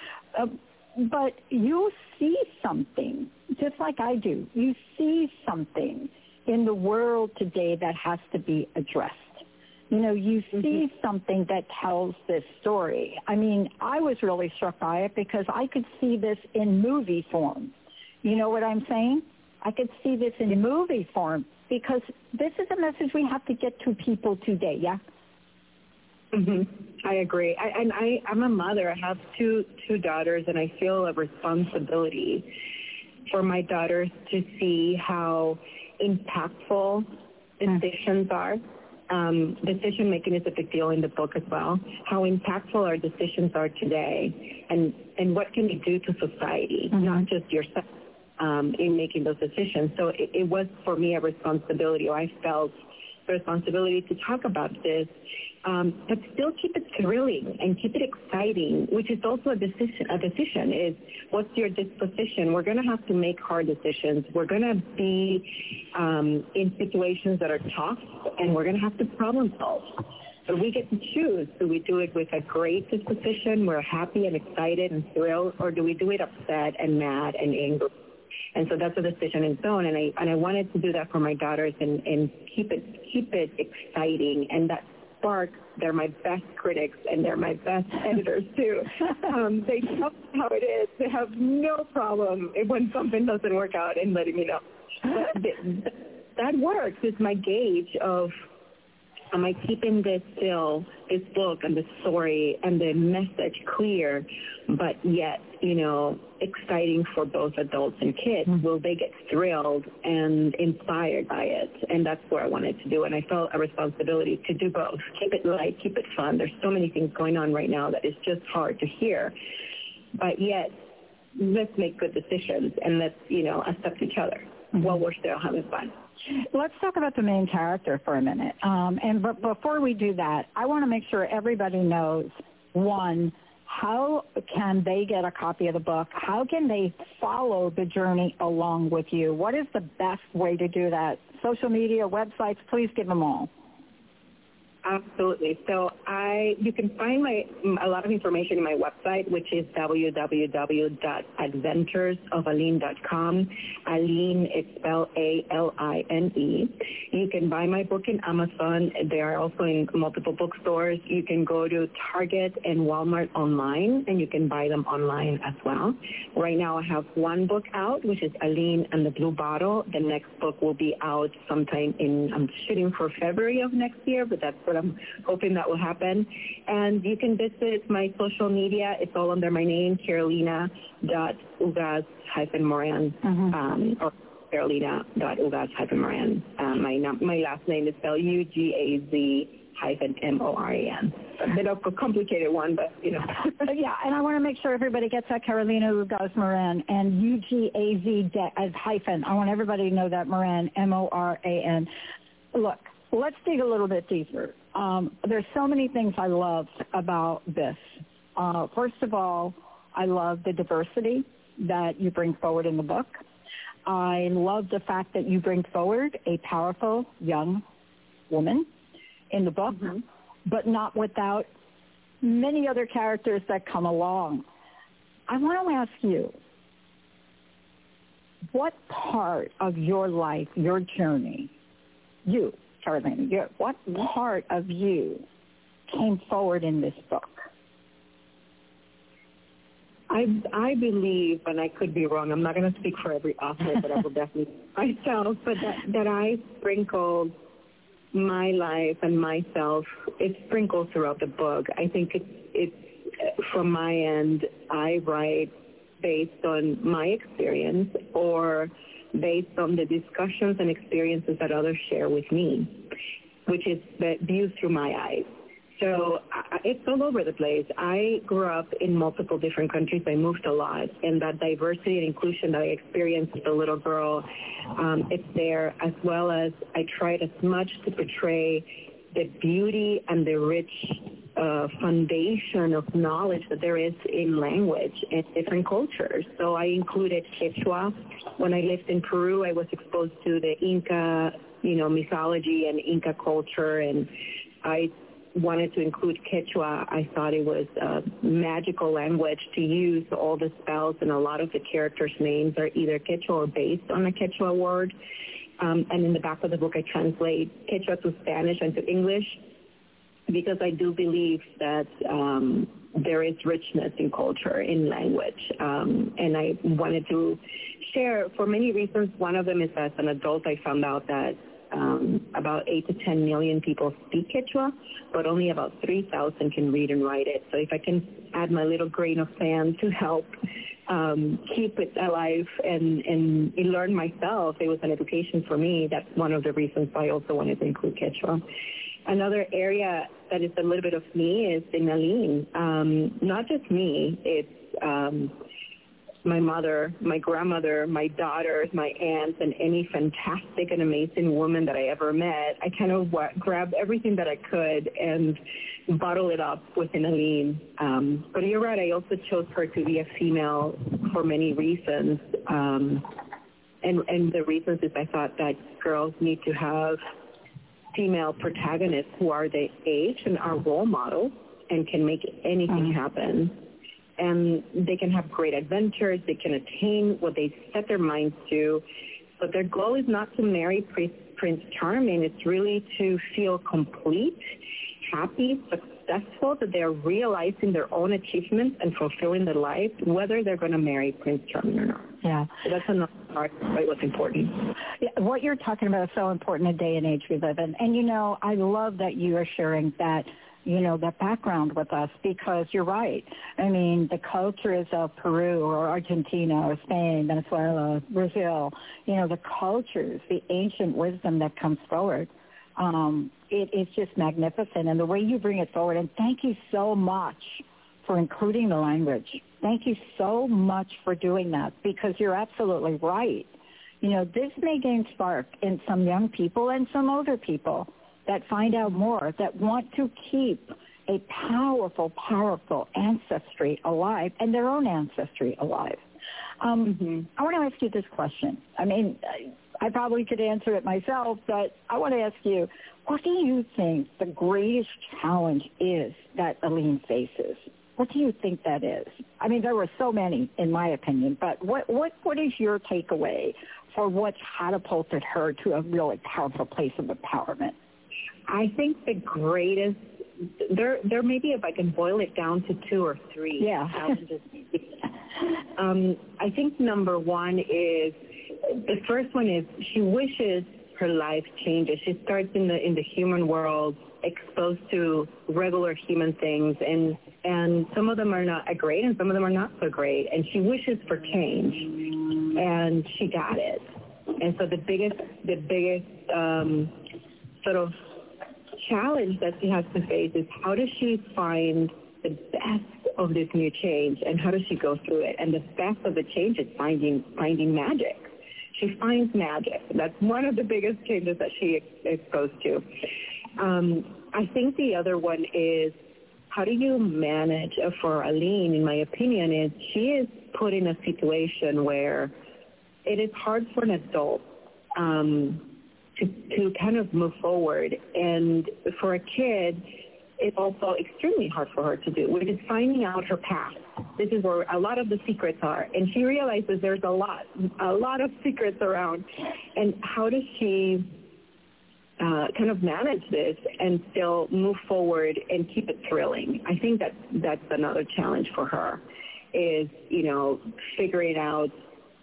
But you see something, just like I do. You see something in the world today that has to be addressed. You see something that tells this story. I mean, I was really struck by it because I could see this in movie form. You know what I'm saying? I could see this in movie form because this is a message we have to get to people today, yeah? I agree. I'm a mother. I have two daughters, and I feel a responsibility for my daughters to see how impactful decisions are. Decision making is a big deal in the book as well. How impactful our decisions are today, and what can we do to society, not just yourself, in making those decisions. So it was for me a responsibility, or I felt the responsibility to talk about this, but still keep it thrilling and keep it exciting, which is also a decision is, what's your disposition? We're going to have to make hard decisions. We're going to be in situations that are tough, and we're going to have to problem solve. So we get to choose. Do we do it with a great disposition, we're happy and excited and thrilled, or do we do it upset and mad and angry? And so that's a decision in its own, and I wanted to do that for my daughters and keep it exciting. And that spark, they're my best critics and they're my best editors too. They tell me how it is. They have no problem when something doesn't work out and letting me know. That works. It's my gauge of, am I keeping this book and the story and the message clear, but yet, exciting for both adults and kids? Will they get thrilled and inspired by it? And that's what I wanted to do. And I felt a responsibility to do both. Keep it light, keep it fun. There's so many things going on right now that is just hard to hear. But yet, let's make good decisions and let's, accept each other while we're still having fun. Let's talk about the main character for a minute. But before we do that, I want to make sure everybody knows, one, how can they get a copy of the book? How can they follow the journey along with you? What is the best way to do that? Social media, websites, please give them all. Absolutely. So you can find a lot of information in my website, which is www.adventuresofaline.com. Aline is spelled A-L-I-N-E. You can buy my book in Amazon. They are also in multiple bookstores. You can go to Target and Walmart online, and you can buy them online as well. Right now I have one book out, which is Aline and the Blue Bottle. The next book will be out sometime I'm shooting for February of next year, but that's what I'm hoping that will happen. And you can visit my social media. It's all under my name, Carolina.Ugaz-Moran, or Carolina.Ugaz-Moran. My last name is spelled Ugaz-Moran. A bit of a complicated one, but, Yeah, and I want to make sure everybody gets that, Carolina Ugaz-Moran, and Ugaz as hyphen. I want everybody to know that, Moran, M-O-R-A-N. Look, let's dig a little bit deeper. There's so many things I love about this. First of all, I love the diversity that you bring forward in the book. I love the fact that you bring forward a powerful young woman in the book, but not without many other characters that come along. I want to ask you, what part of your life, your journey, Carolina, what part of you came forward in this book? I believe, and I could be wrong, I'm not going to speak for every author, but I will definitely myself, but that I sprinkled my life and myself, it's sprinkled throughout the book. I think it's from my end, I write based on my experience or based on the discussions and experiences that others share with me, which is viewed through my eyes. So it's all over the place. I grew up in multiple different countries. I moved a lot, and that diversity and inclusion that I experienced as a little girl, it's there, as well as I tried as much to portray the beauty and the rich foundation of knowledge that there is in language in different cultures. So I included Quechua. When I lived in Peru, I was exposed to the Inca, mythology and Inca culture, and I wanted to include Quechua. I thought it was a magical language to use. All the spells and a lot of the characters' names are either Quechua or based on a Quechua word. And in the back of the book, I translate Quechua to Spanish and to English because I do believe that there is richness in culture, in language. And I wanted to share for many reasons. One of them is as an adult, I found out that about 8 to 10 million people speak Quechua, but only about 3,000 can read and write it. So if I can add my little grain of sand to help keep it alive and learn myself, it was an education for me. That's one of the reasons why I also wanted to include Quechua. Another area that is a little bit of me is in Aline. Not just me, it's my mother, my grandmother, my daughters, my aunts, and any fantastic and amazing woman that I ever met. I kind of grabbed everything that I could and bottle it up within Aline. But you're right, I also chose her to be a female for many reasons. And the reasons is I thought that girls need to have female protagonists who are their age and are role models and can make anything happen. And they can have great adventures. They can attain what they set their minds to. But their goal is not to marry Prince Charming. It's really to feel complete, happy, successful, that they're realizing their own achievements and fulfilling their life, whether they're going to marry Prince Charming or not. Yeah. So that's another part of what's important. Yeah, what you're talking about is so important in the day and age we live in. And, I love that you are sharing that that background with us, because you're right. I mean, the cultures of Peru or Argentina or Spain, Venezuela, Brazil, the cultures, the ancient wisdom that comes forward, it is just magnificent. And the way you bring it forward, and thank you so much for including the language. Thank you so much for doing that, because you're absolutely right. This may gain spark in some young people and some older people that find out more, that want to keep a powerful, powerful ancestry alive and their own ancestry alive. I want to ask you this question. I mean, I probably could answer it myself, but I want to ask you, what do you think the greatest challenge is that Aline faces? What do you think that is? I mean, there were so many, in my opinion, but what is your takeaway for what's catapulted her to a really powerful place of empowerment? I think the greatest, there may be, if I can boil it down to 2 or 3 challenges. I think number one is, the first one is she wishes her life changes. She starts in the human world, exposed to regular human things, and some of them are not great and some of them are not so great, and she wishes for change, and she got it. And so the biggest sort of challenge that she has to face is, how does she find the best of this new change, and how does she go through it? And the best of the change is finding magic. She finds magic. That's one of the biggest changes that she is exposed to. I think the other one is, how do you manage, for Aline, in my opinion, is she is put in a situation where it is hard for an adult to kind of move forward. And for a kid, it's also extremely hard for her to do, which is finding out her path. This is where a lot of the secrets are. And she realizes there's a lot of secrets around. And how does she kind of manage this and still move forward and keep it thrilling? I think that's another challenge for her, is, figuring out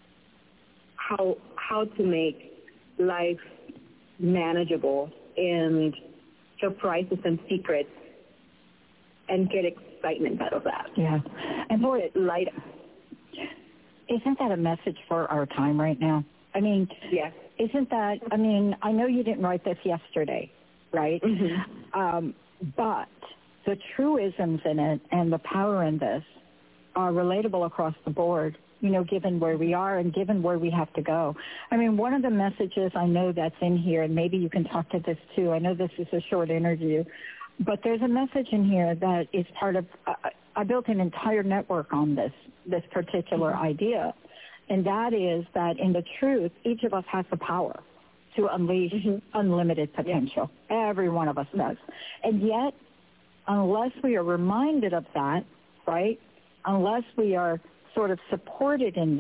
how to make life manageable and surprises and secrets, and get excitement out of that. Yeah. And for it, light. Isn't that a message for our time right now? I mean, yes. Isn't that, I mean, I know you didn't write this yesterday, right? Mm-hmm. But the truisms in it and the power in this are relatable across the board, given where we are and given where we have to go. I mean, one of the messages I know that's in here, and maybe you can talk to this too, I know this is a short interview, but there's a message in here that is part of, I built an entire network on this particular idea, and that is that in the truth, each of us has the power to unleash unlimited potential. Yeah. Every one of us does. And yet, unless we are reminded of that, right, unless we are sort of supported in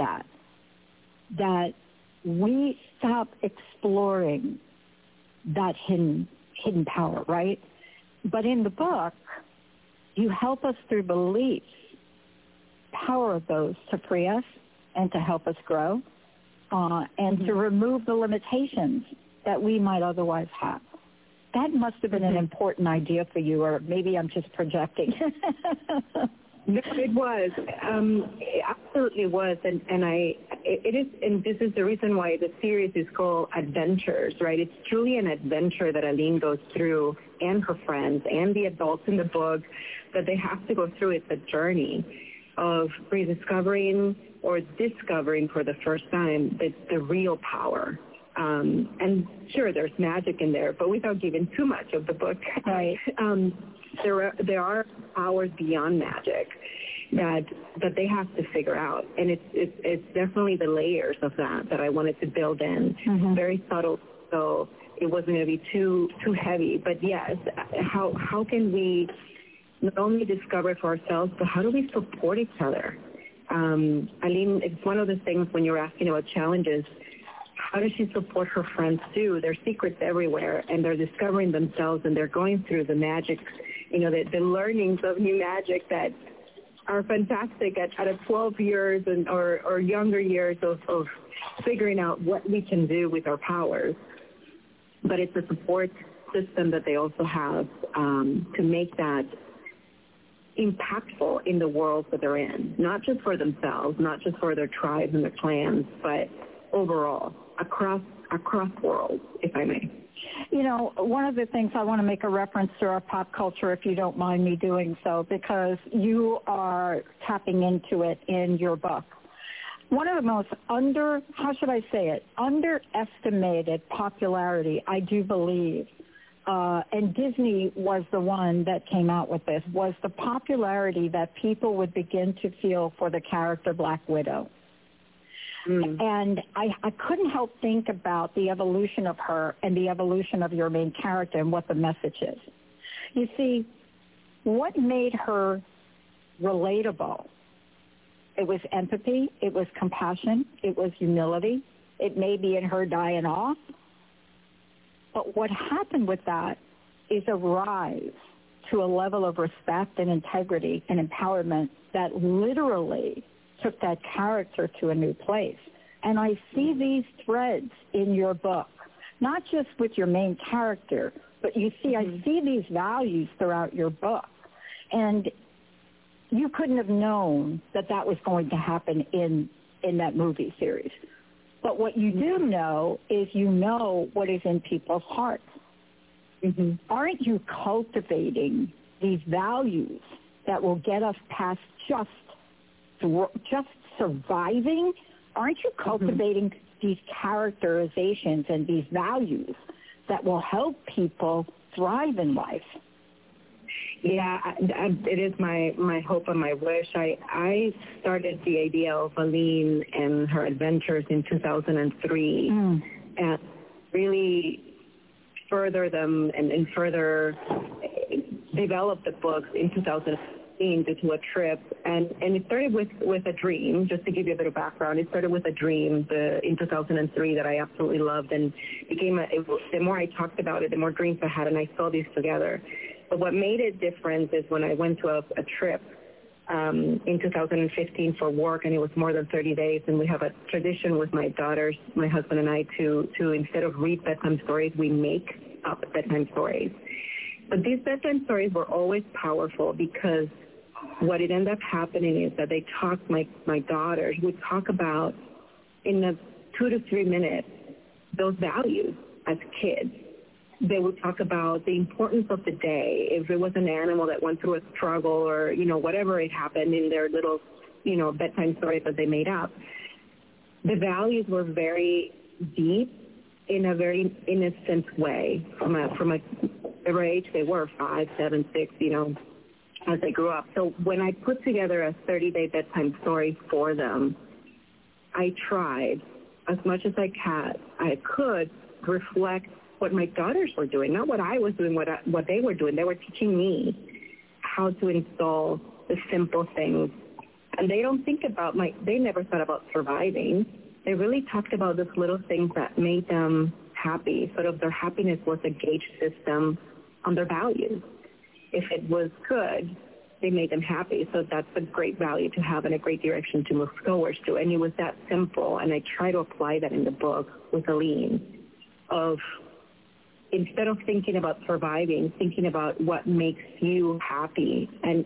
that we stop exploring that hidden power, right? But in the book, you help us through beliefs, power of those to free us and to help us grow, and to remove the limitations that we might otherwise have. That must have been an important idea for you, or maybe I'm just projecting. No, it was. It absolutely was, and it is, and this is the reason why the series is called Adventures, right? It's truly an adventure that Aline goes through, and her friends, and the adults in the book, that they have to go through. It's a journey of rediscovering or discovering for the first time the real power. And sure, there's magic in there, but without giving too much of the book, right? There are powers beyond magic that they have to figure out, and it's definitely the layers of that I wanted to build in, very subtle, so it wasn't going to be too heavy. But yes, how can we not only discover it for ourselves, but how do we support each other? Aline, it's one of the things when you're asking about challenges. How does she support her friends too? There's secrets everywhere, and they're discovering themselves, and they're going through the magic, the learnings of new magic that are fantastic at 12 years or younger years of figuring out what we can do with our powers. But it's a support system that they also have to make that impactful in the world that they're in, not just for themselves, not just for their tribes and their clans, but overall, across worlds, if I may. One of the things I want to make a reference to our pop culture, if you don't mind me doing so, because you are tapping into it in your book. One of the most underestimated popularity, I do believe, and Disney was the one that came out with this, was the popularity that people would begin to feel for the character Black Widow. And I couldn't help think about the evolution of her and the evolution of your main character and what the message is. You see, what made her relatable? It was empathy, it was compassion, it was humility, it may be in her dying off. But what happened with that is a rise to a level of respect and integrity and empowerment that literally took that character to a new place. And I see these threads in your book, not just with your main character, but I see these values throughout your book. And you couldn't have known that that was going to happen in that movie series. But what you do know is you know what is in people's hearts. Aren't you cultivating these values that will get us past just surviving? Aren't you cultivating these characterizations and these values that will help people thrive in life? Yeah, it is my hope and my wish. I started the idea of Aline and her adventures in 2003 and really further them and further develop the books in 2015 due to a trip. And it started with a dream, just to give you a bit of background. It started with a dream in 2003 that I absolutely loved, and the more I talked about it, the more dreams I had, and I saw these together. But what made it different is when I went to a trip in 2015 for work, and it was more than 30 days, and we have a tradition with my daughters, my husband and I, to instead of read bedtime stories, we make up bedtime stories. But these bedtime stories were always powerful because what it ended up happening is that my daughters would talk about in a 2 to 3 minutes those values as kids. They would talk about the importance of the day. If it was an animal that went through a struggle or, whatever it happened in their little, bedtime stories that they made up, the values were very deep in a very innocent way from whatever age they were, 5, 7, 6, as they grew up. So when I put together a 30-day bedtime story for them, I tried as much as I could reflect what my daughters were doing, not what I was doing, what they were doing. They were teaching me how to install the simple things. And they don't think about they never thought about surviving. They really talked about those little things that made them happy. Sort of their happiness was a gauge system on their values. If it was good, they made them happy. So that's a great value to have and a great direction to move towards to. And it was that simple. And I try to apply that in the book with Aline of, instead of thinking about surviving, thinking about what makes you happy. And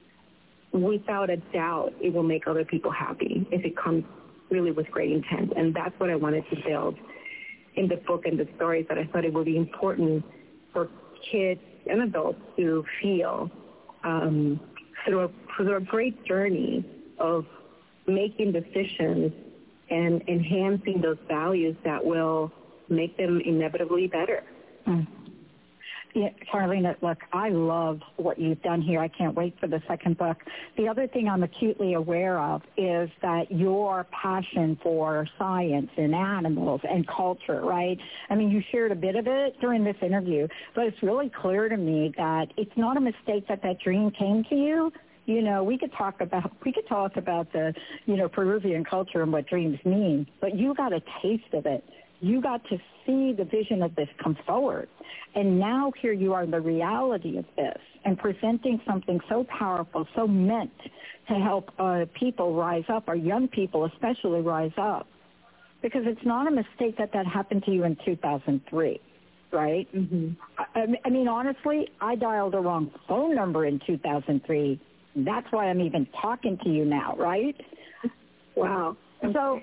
without a doubt, it will make other people happy if it comes really with great intent. And that's what I wanted to build in the book and the stories, that I thought it would be important for kids and adults to feel through a great journey of making decisions and enhancing those values that will make them inevitably better. Yeah, Carlina, look, I love what you've done here. I can't wait for the second book. The other thing I'm acutely aware of is that your passion for science and animals and culture, right? I mean, you shared a bit of it during this interview, but it's really clear to me that it's not a mistake that dream came to you. We could talk about the, Peruvian culture and what dreams mean, but you got a taste of it. You got to see the vision of this come forward. And now here you are, the reality of this, and presenting something so powerful, so meant to help people rise up, or young people especially rise up. Because it's not a mistake that happened to you in 2003, right? I mean, honestly, I dialed the wrong phone number in 2003. That's why I'm even talking to you now, right? Wow. So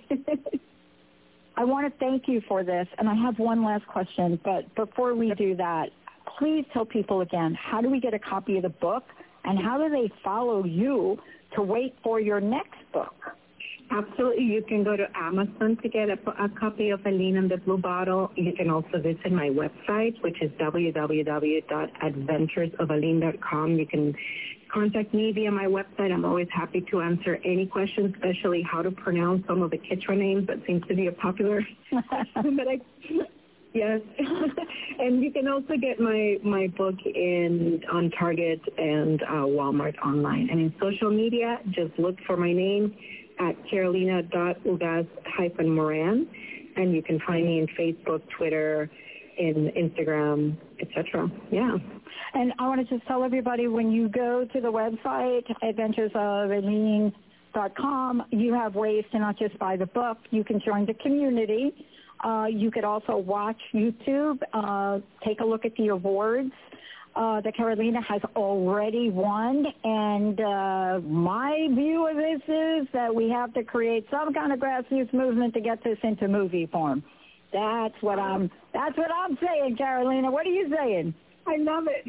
I want to thank you for this, and I have one last question, but before we do that, please tell people again, how do we get a copy of the book, and how do they follow you to wait for your next book? Absolutely. You can go to Amazon to get a copy of Aline and the Blue Bottle. You can also visit my website, which is www.adventuresofaline.com. You can contact me via my website. I'm always happy to answer any questions, especially how to pronounce some of the Quechua names that seems to be a popular question. Yes. And you can also get my book on Target and Walmart online. And in social media, just look for my name at Carolina.Ugaz-Moran. And you can find me in Facebook, Twitter, in Instagram, etc. Yeah. And I want to just tell everybody, when you go to the website, adventuresofeileen.com, you have ways to not just buy the book. You can join the community. You could also watch YouTube, take a look at the awards that Carolina has already won. And my view of this is that we have to create some kind of grassroots movement to get this into movie form. That's what I'm saying, Carolina. What are you saying? I love it.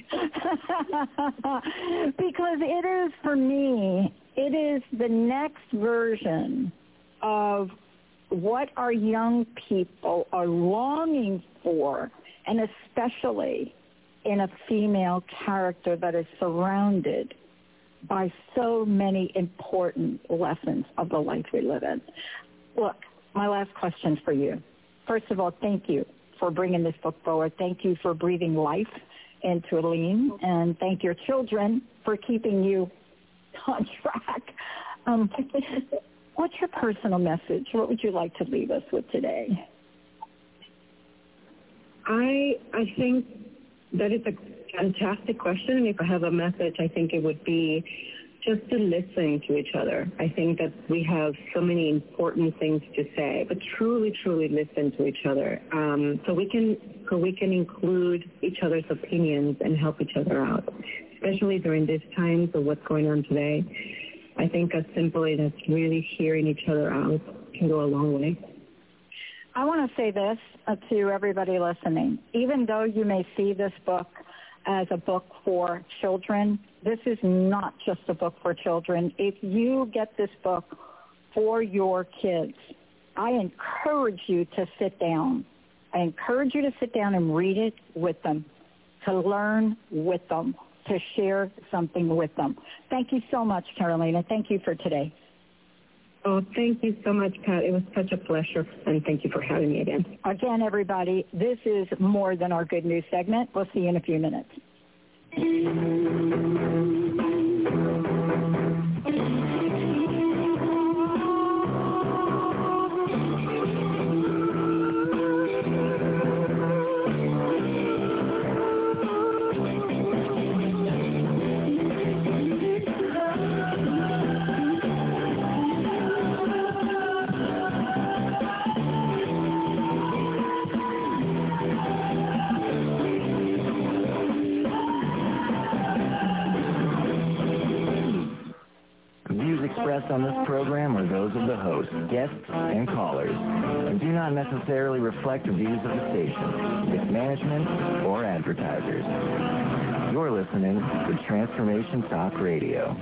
Because it is, for me, it is the next version of what our young people are longing for, and especially in a female character that is surrounded by so many important lessons of the life we live in. Look, my last question for you. First of all, thank you for bringing this book forward. Thank you for breathing life into Eileen, and thank your children for keeping you on track. What's your personal message? What would you like to leave us with today? I think that is a fantastic question. And if I have a message, I think it would be just to listen to each other. I think that we have so many important things to say, but truly, truly listen to each other, so we can include each other's opinions and help each other out, especially during these times of what's going on today. I think as simply as really hearing each other out can go a long way. I want to say this to everybody listening. Even though you may see this book as a book for children, this is not just a book for children. If you get this book for your kids, I encourage you to sit down. I encourage you to sit down and read it with them, to learn with them, to share something with them. Thank you so much, Carolina. Thank you for today. Oh, thank you so much, Pat. It was such a pleasure, and thank you for having me again. Again, everybody, this is More Than Our Good News segment. We'll see you in a few minutes. On this program are those of the host, guests, and callers, and do not necessarily reflect the views of the station, its management, or advertisers. You're listening to Transformation Talk Radio.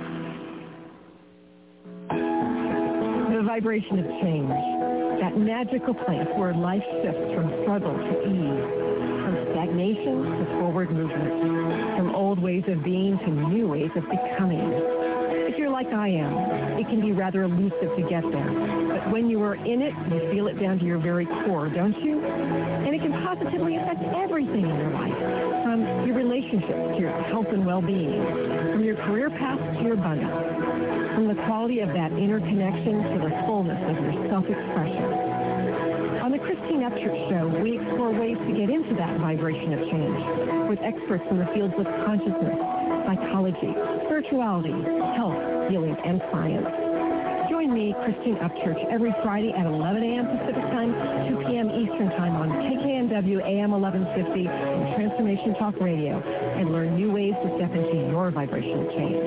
The vibration of change, that magical place where life shifts from struggle to ease, from stagnation to forward movement, from old ways of being to new ways of becoming. If you're like I am, it can be rather elusive to get there. But when you are in it, you feel it down to your very core, don't you? And it can positively affect everything in your life, from your relationships to your health and well-being, from your career path to your abundance, from the quality of that inner connection to the fullness of your self-expression. On the Christine Upchurch Show, we explore ways to get into that vibration of change with experts in the fields of consciousness, psychology, spirituality, health, healing, and science. Join me, Christine Upchurch, every Friday at 11 a.m. Pacific Time, 2 p.m. Eastern Time on KKNW AM 1150 and Transformation Talk Radio, and learn new ways to step into your vibration of change.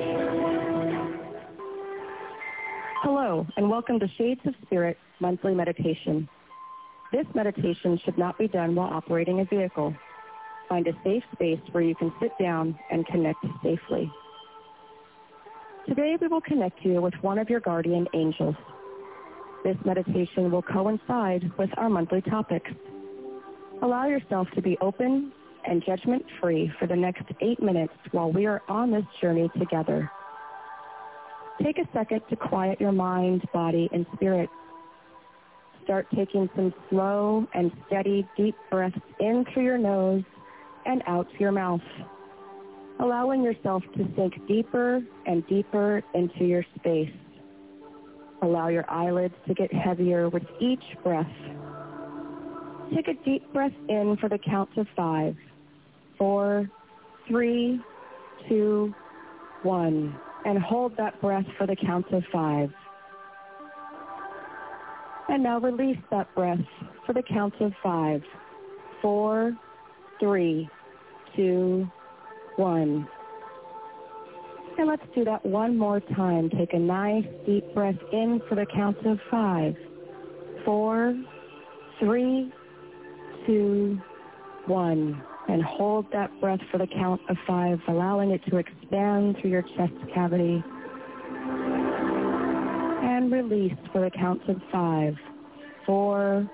Hello, and welcome to Shades of Spirit Monthly Meditation. This meditation should not be done while operating a vehicle. Find a safe space where you can sit down and connect safely. Today we will connect you with one of your guardian angels. This meditation will coincide with our monthly topics. Allow yourself to be open and judgment-free for the next 8 minutes while we are on this journey together. Take a second to quiet your mind, body, and spirit. Start taking some slow and steady deep breaths in through your nose and out through your mouth, allowing yourself to sink deeper and deeper into your space. Allow your eyelids to get heavier with each breath. Take a deep breath in for the count of 5. 4, 3, 2, 1. And hold that breath for the count of 5. And now release that breath for the count of 5. 4, 3, 2, 1. And let's do that one more time. Take a nice deep breath in for the count of 5. 4, 3, 2, 1. And hold that breath for the count of 5, allowing it to expand through your chest cavity. And release for the count of 5. 4,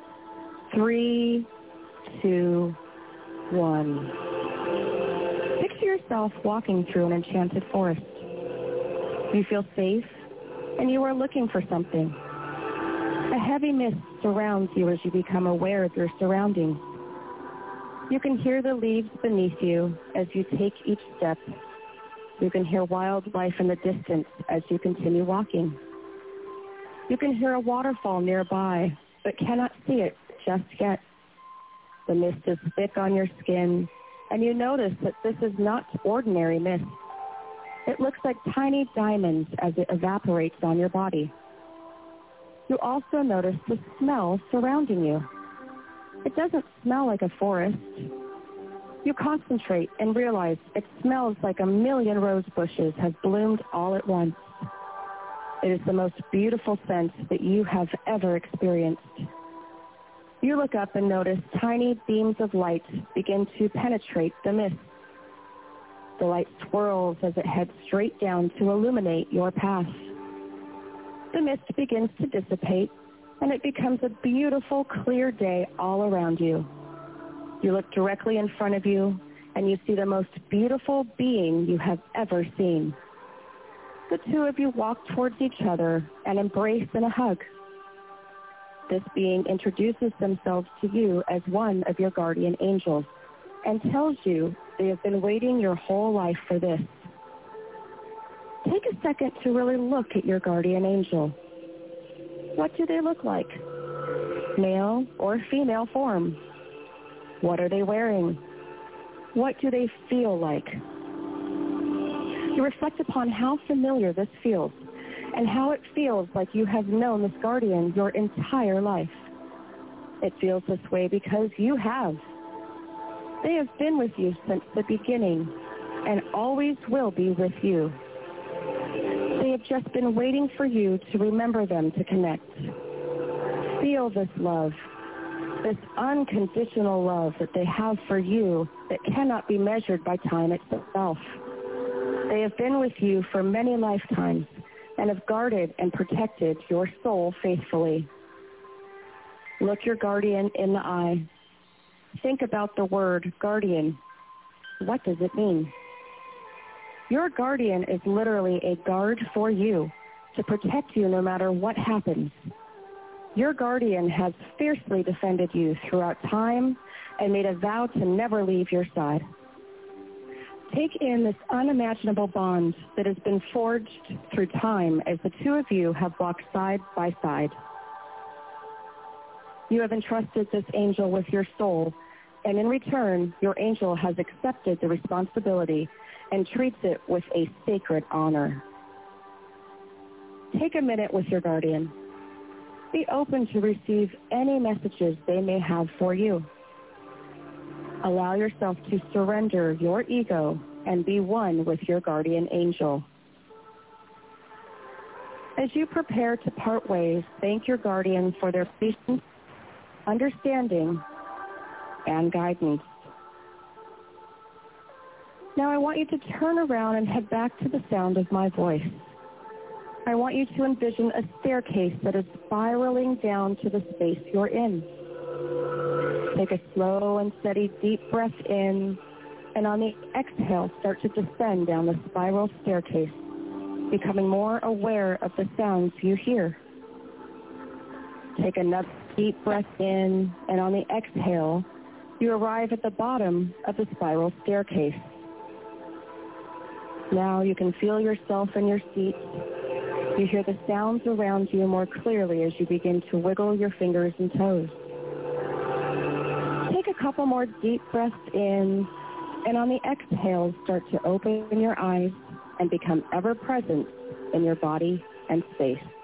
3, 2, 1. Picture yourself walking through an enchanted forest. You feel safe, and you are looking for something. A heavy mist surrounds you as you become aware of your surroundings. You can hear the leaves beneath you as you take each step. You can hear wildlife in the distance as you continue walking. You can hear a waterfall nearby, but cannot see it just yet. The mist is thick on your skin, and you notice that this is not ordinary mist. It looks like tiny diamonds as it evaporates on your body. You also notice the smell surrounding you. It doesn't smell like a forest. You concentrate and realize it smells like 1,000,000 rose bushes have bloomed all at once. It is the most beautiful scent that you have ever experienced. You look up and notice tiny beams of light begin to penetrate the mist. The light swirls as it heads straight down to illuminate your path. The mist begins to dissipate, and it becomes a beautiful, clear day all around you. You look directly in front of you, and you see the most beautiful being you have ever seen. The two of you walk towards each other and embrace in a hug. This being introduces themselves to you as one of your guardian angels and tells you they have been waiting your whole life for this. Take a second to really look at your guardian angel. What do they look like? Male or female form? What are they wearing? What do they feel like? You reflect upon how familiar this feels and how it feels like you have known this guardian your entire life. It feels this way because you have. They have been with you since the beginning and always will be with you. They have just been waiting for you to remember them to connect. Feel this love, this unconditional love that they have for you that cannot be measured by time itself. They have been with you for many lifetimes and have guarded and protected your soul faithfully. Look your guardian in the eye. Think about the word guardian. What does it mean? Your guardian is literally a guard for you to protect you no matter what happens. Your guardian has fiercely defended you throughout time and made a vow to never leave your side. Take in this unimaginable bond that has been forged through time as the two of you have walked side by side. You have entrusted this angel with your soul, and in return, your angel has accepted the responsibility and treats it with a sacred honor. Take a minute with your guardian. Be open to receive any messages they may have for you. Allow yourself to surrender your ego and be one with your guardian angel. As you prepare to part ways, thank your guardian for their patience, understanding, and guidance. Now I want you to turn around and head back to the sound of my voice. I want you to envision a staircase that is spiraling down to the space you're in. Take a slow and steady deep breath in, and on the exhale, start to descend down the spiral staircase, becoming more aware of the sounds you hear. Take another deep breath in, and on the exhale, you arrive at the bottom of the spiral staircase. Now you can feel yourself in your seat. You hear the sounds around you more clearly as you begin to wiggle your fingers and toes. Take a couple more deep breaths in, and on the exhale, start to open your eyes and become ever present in your body and space.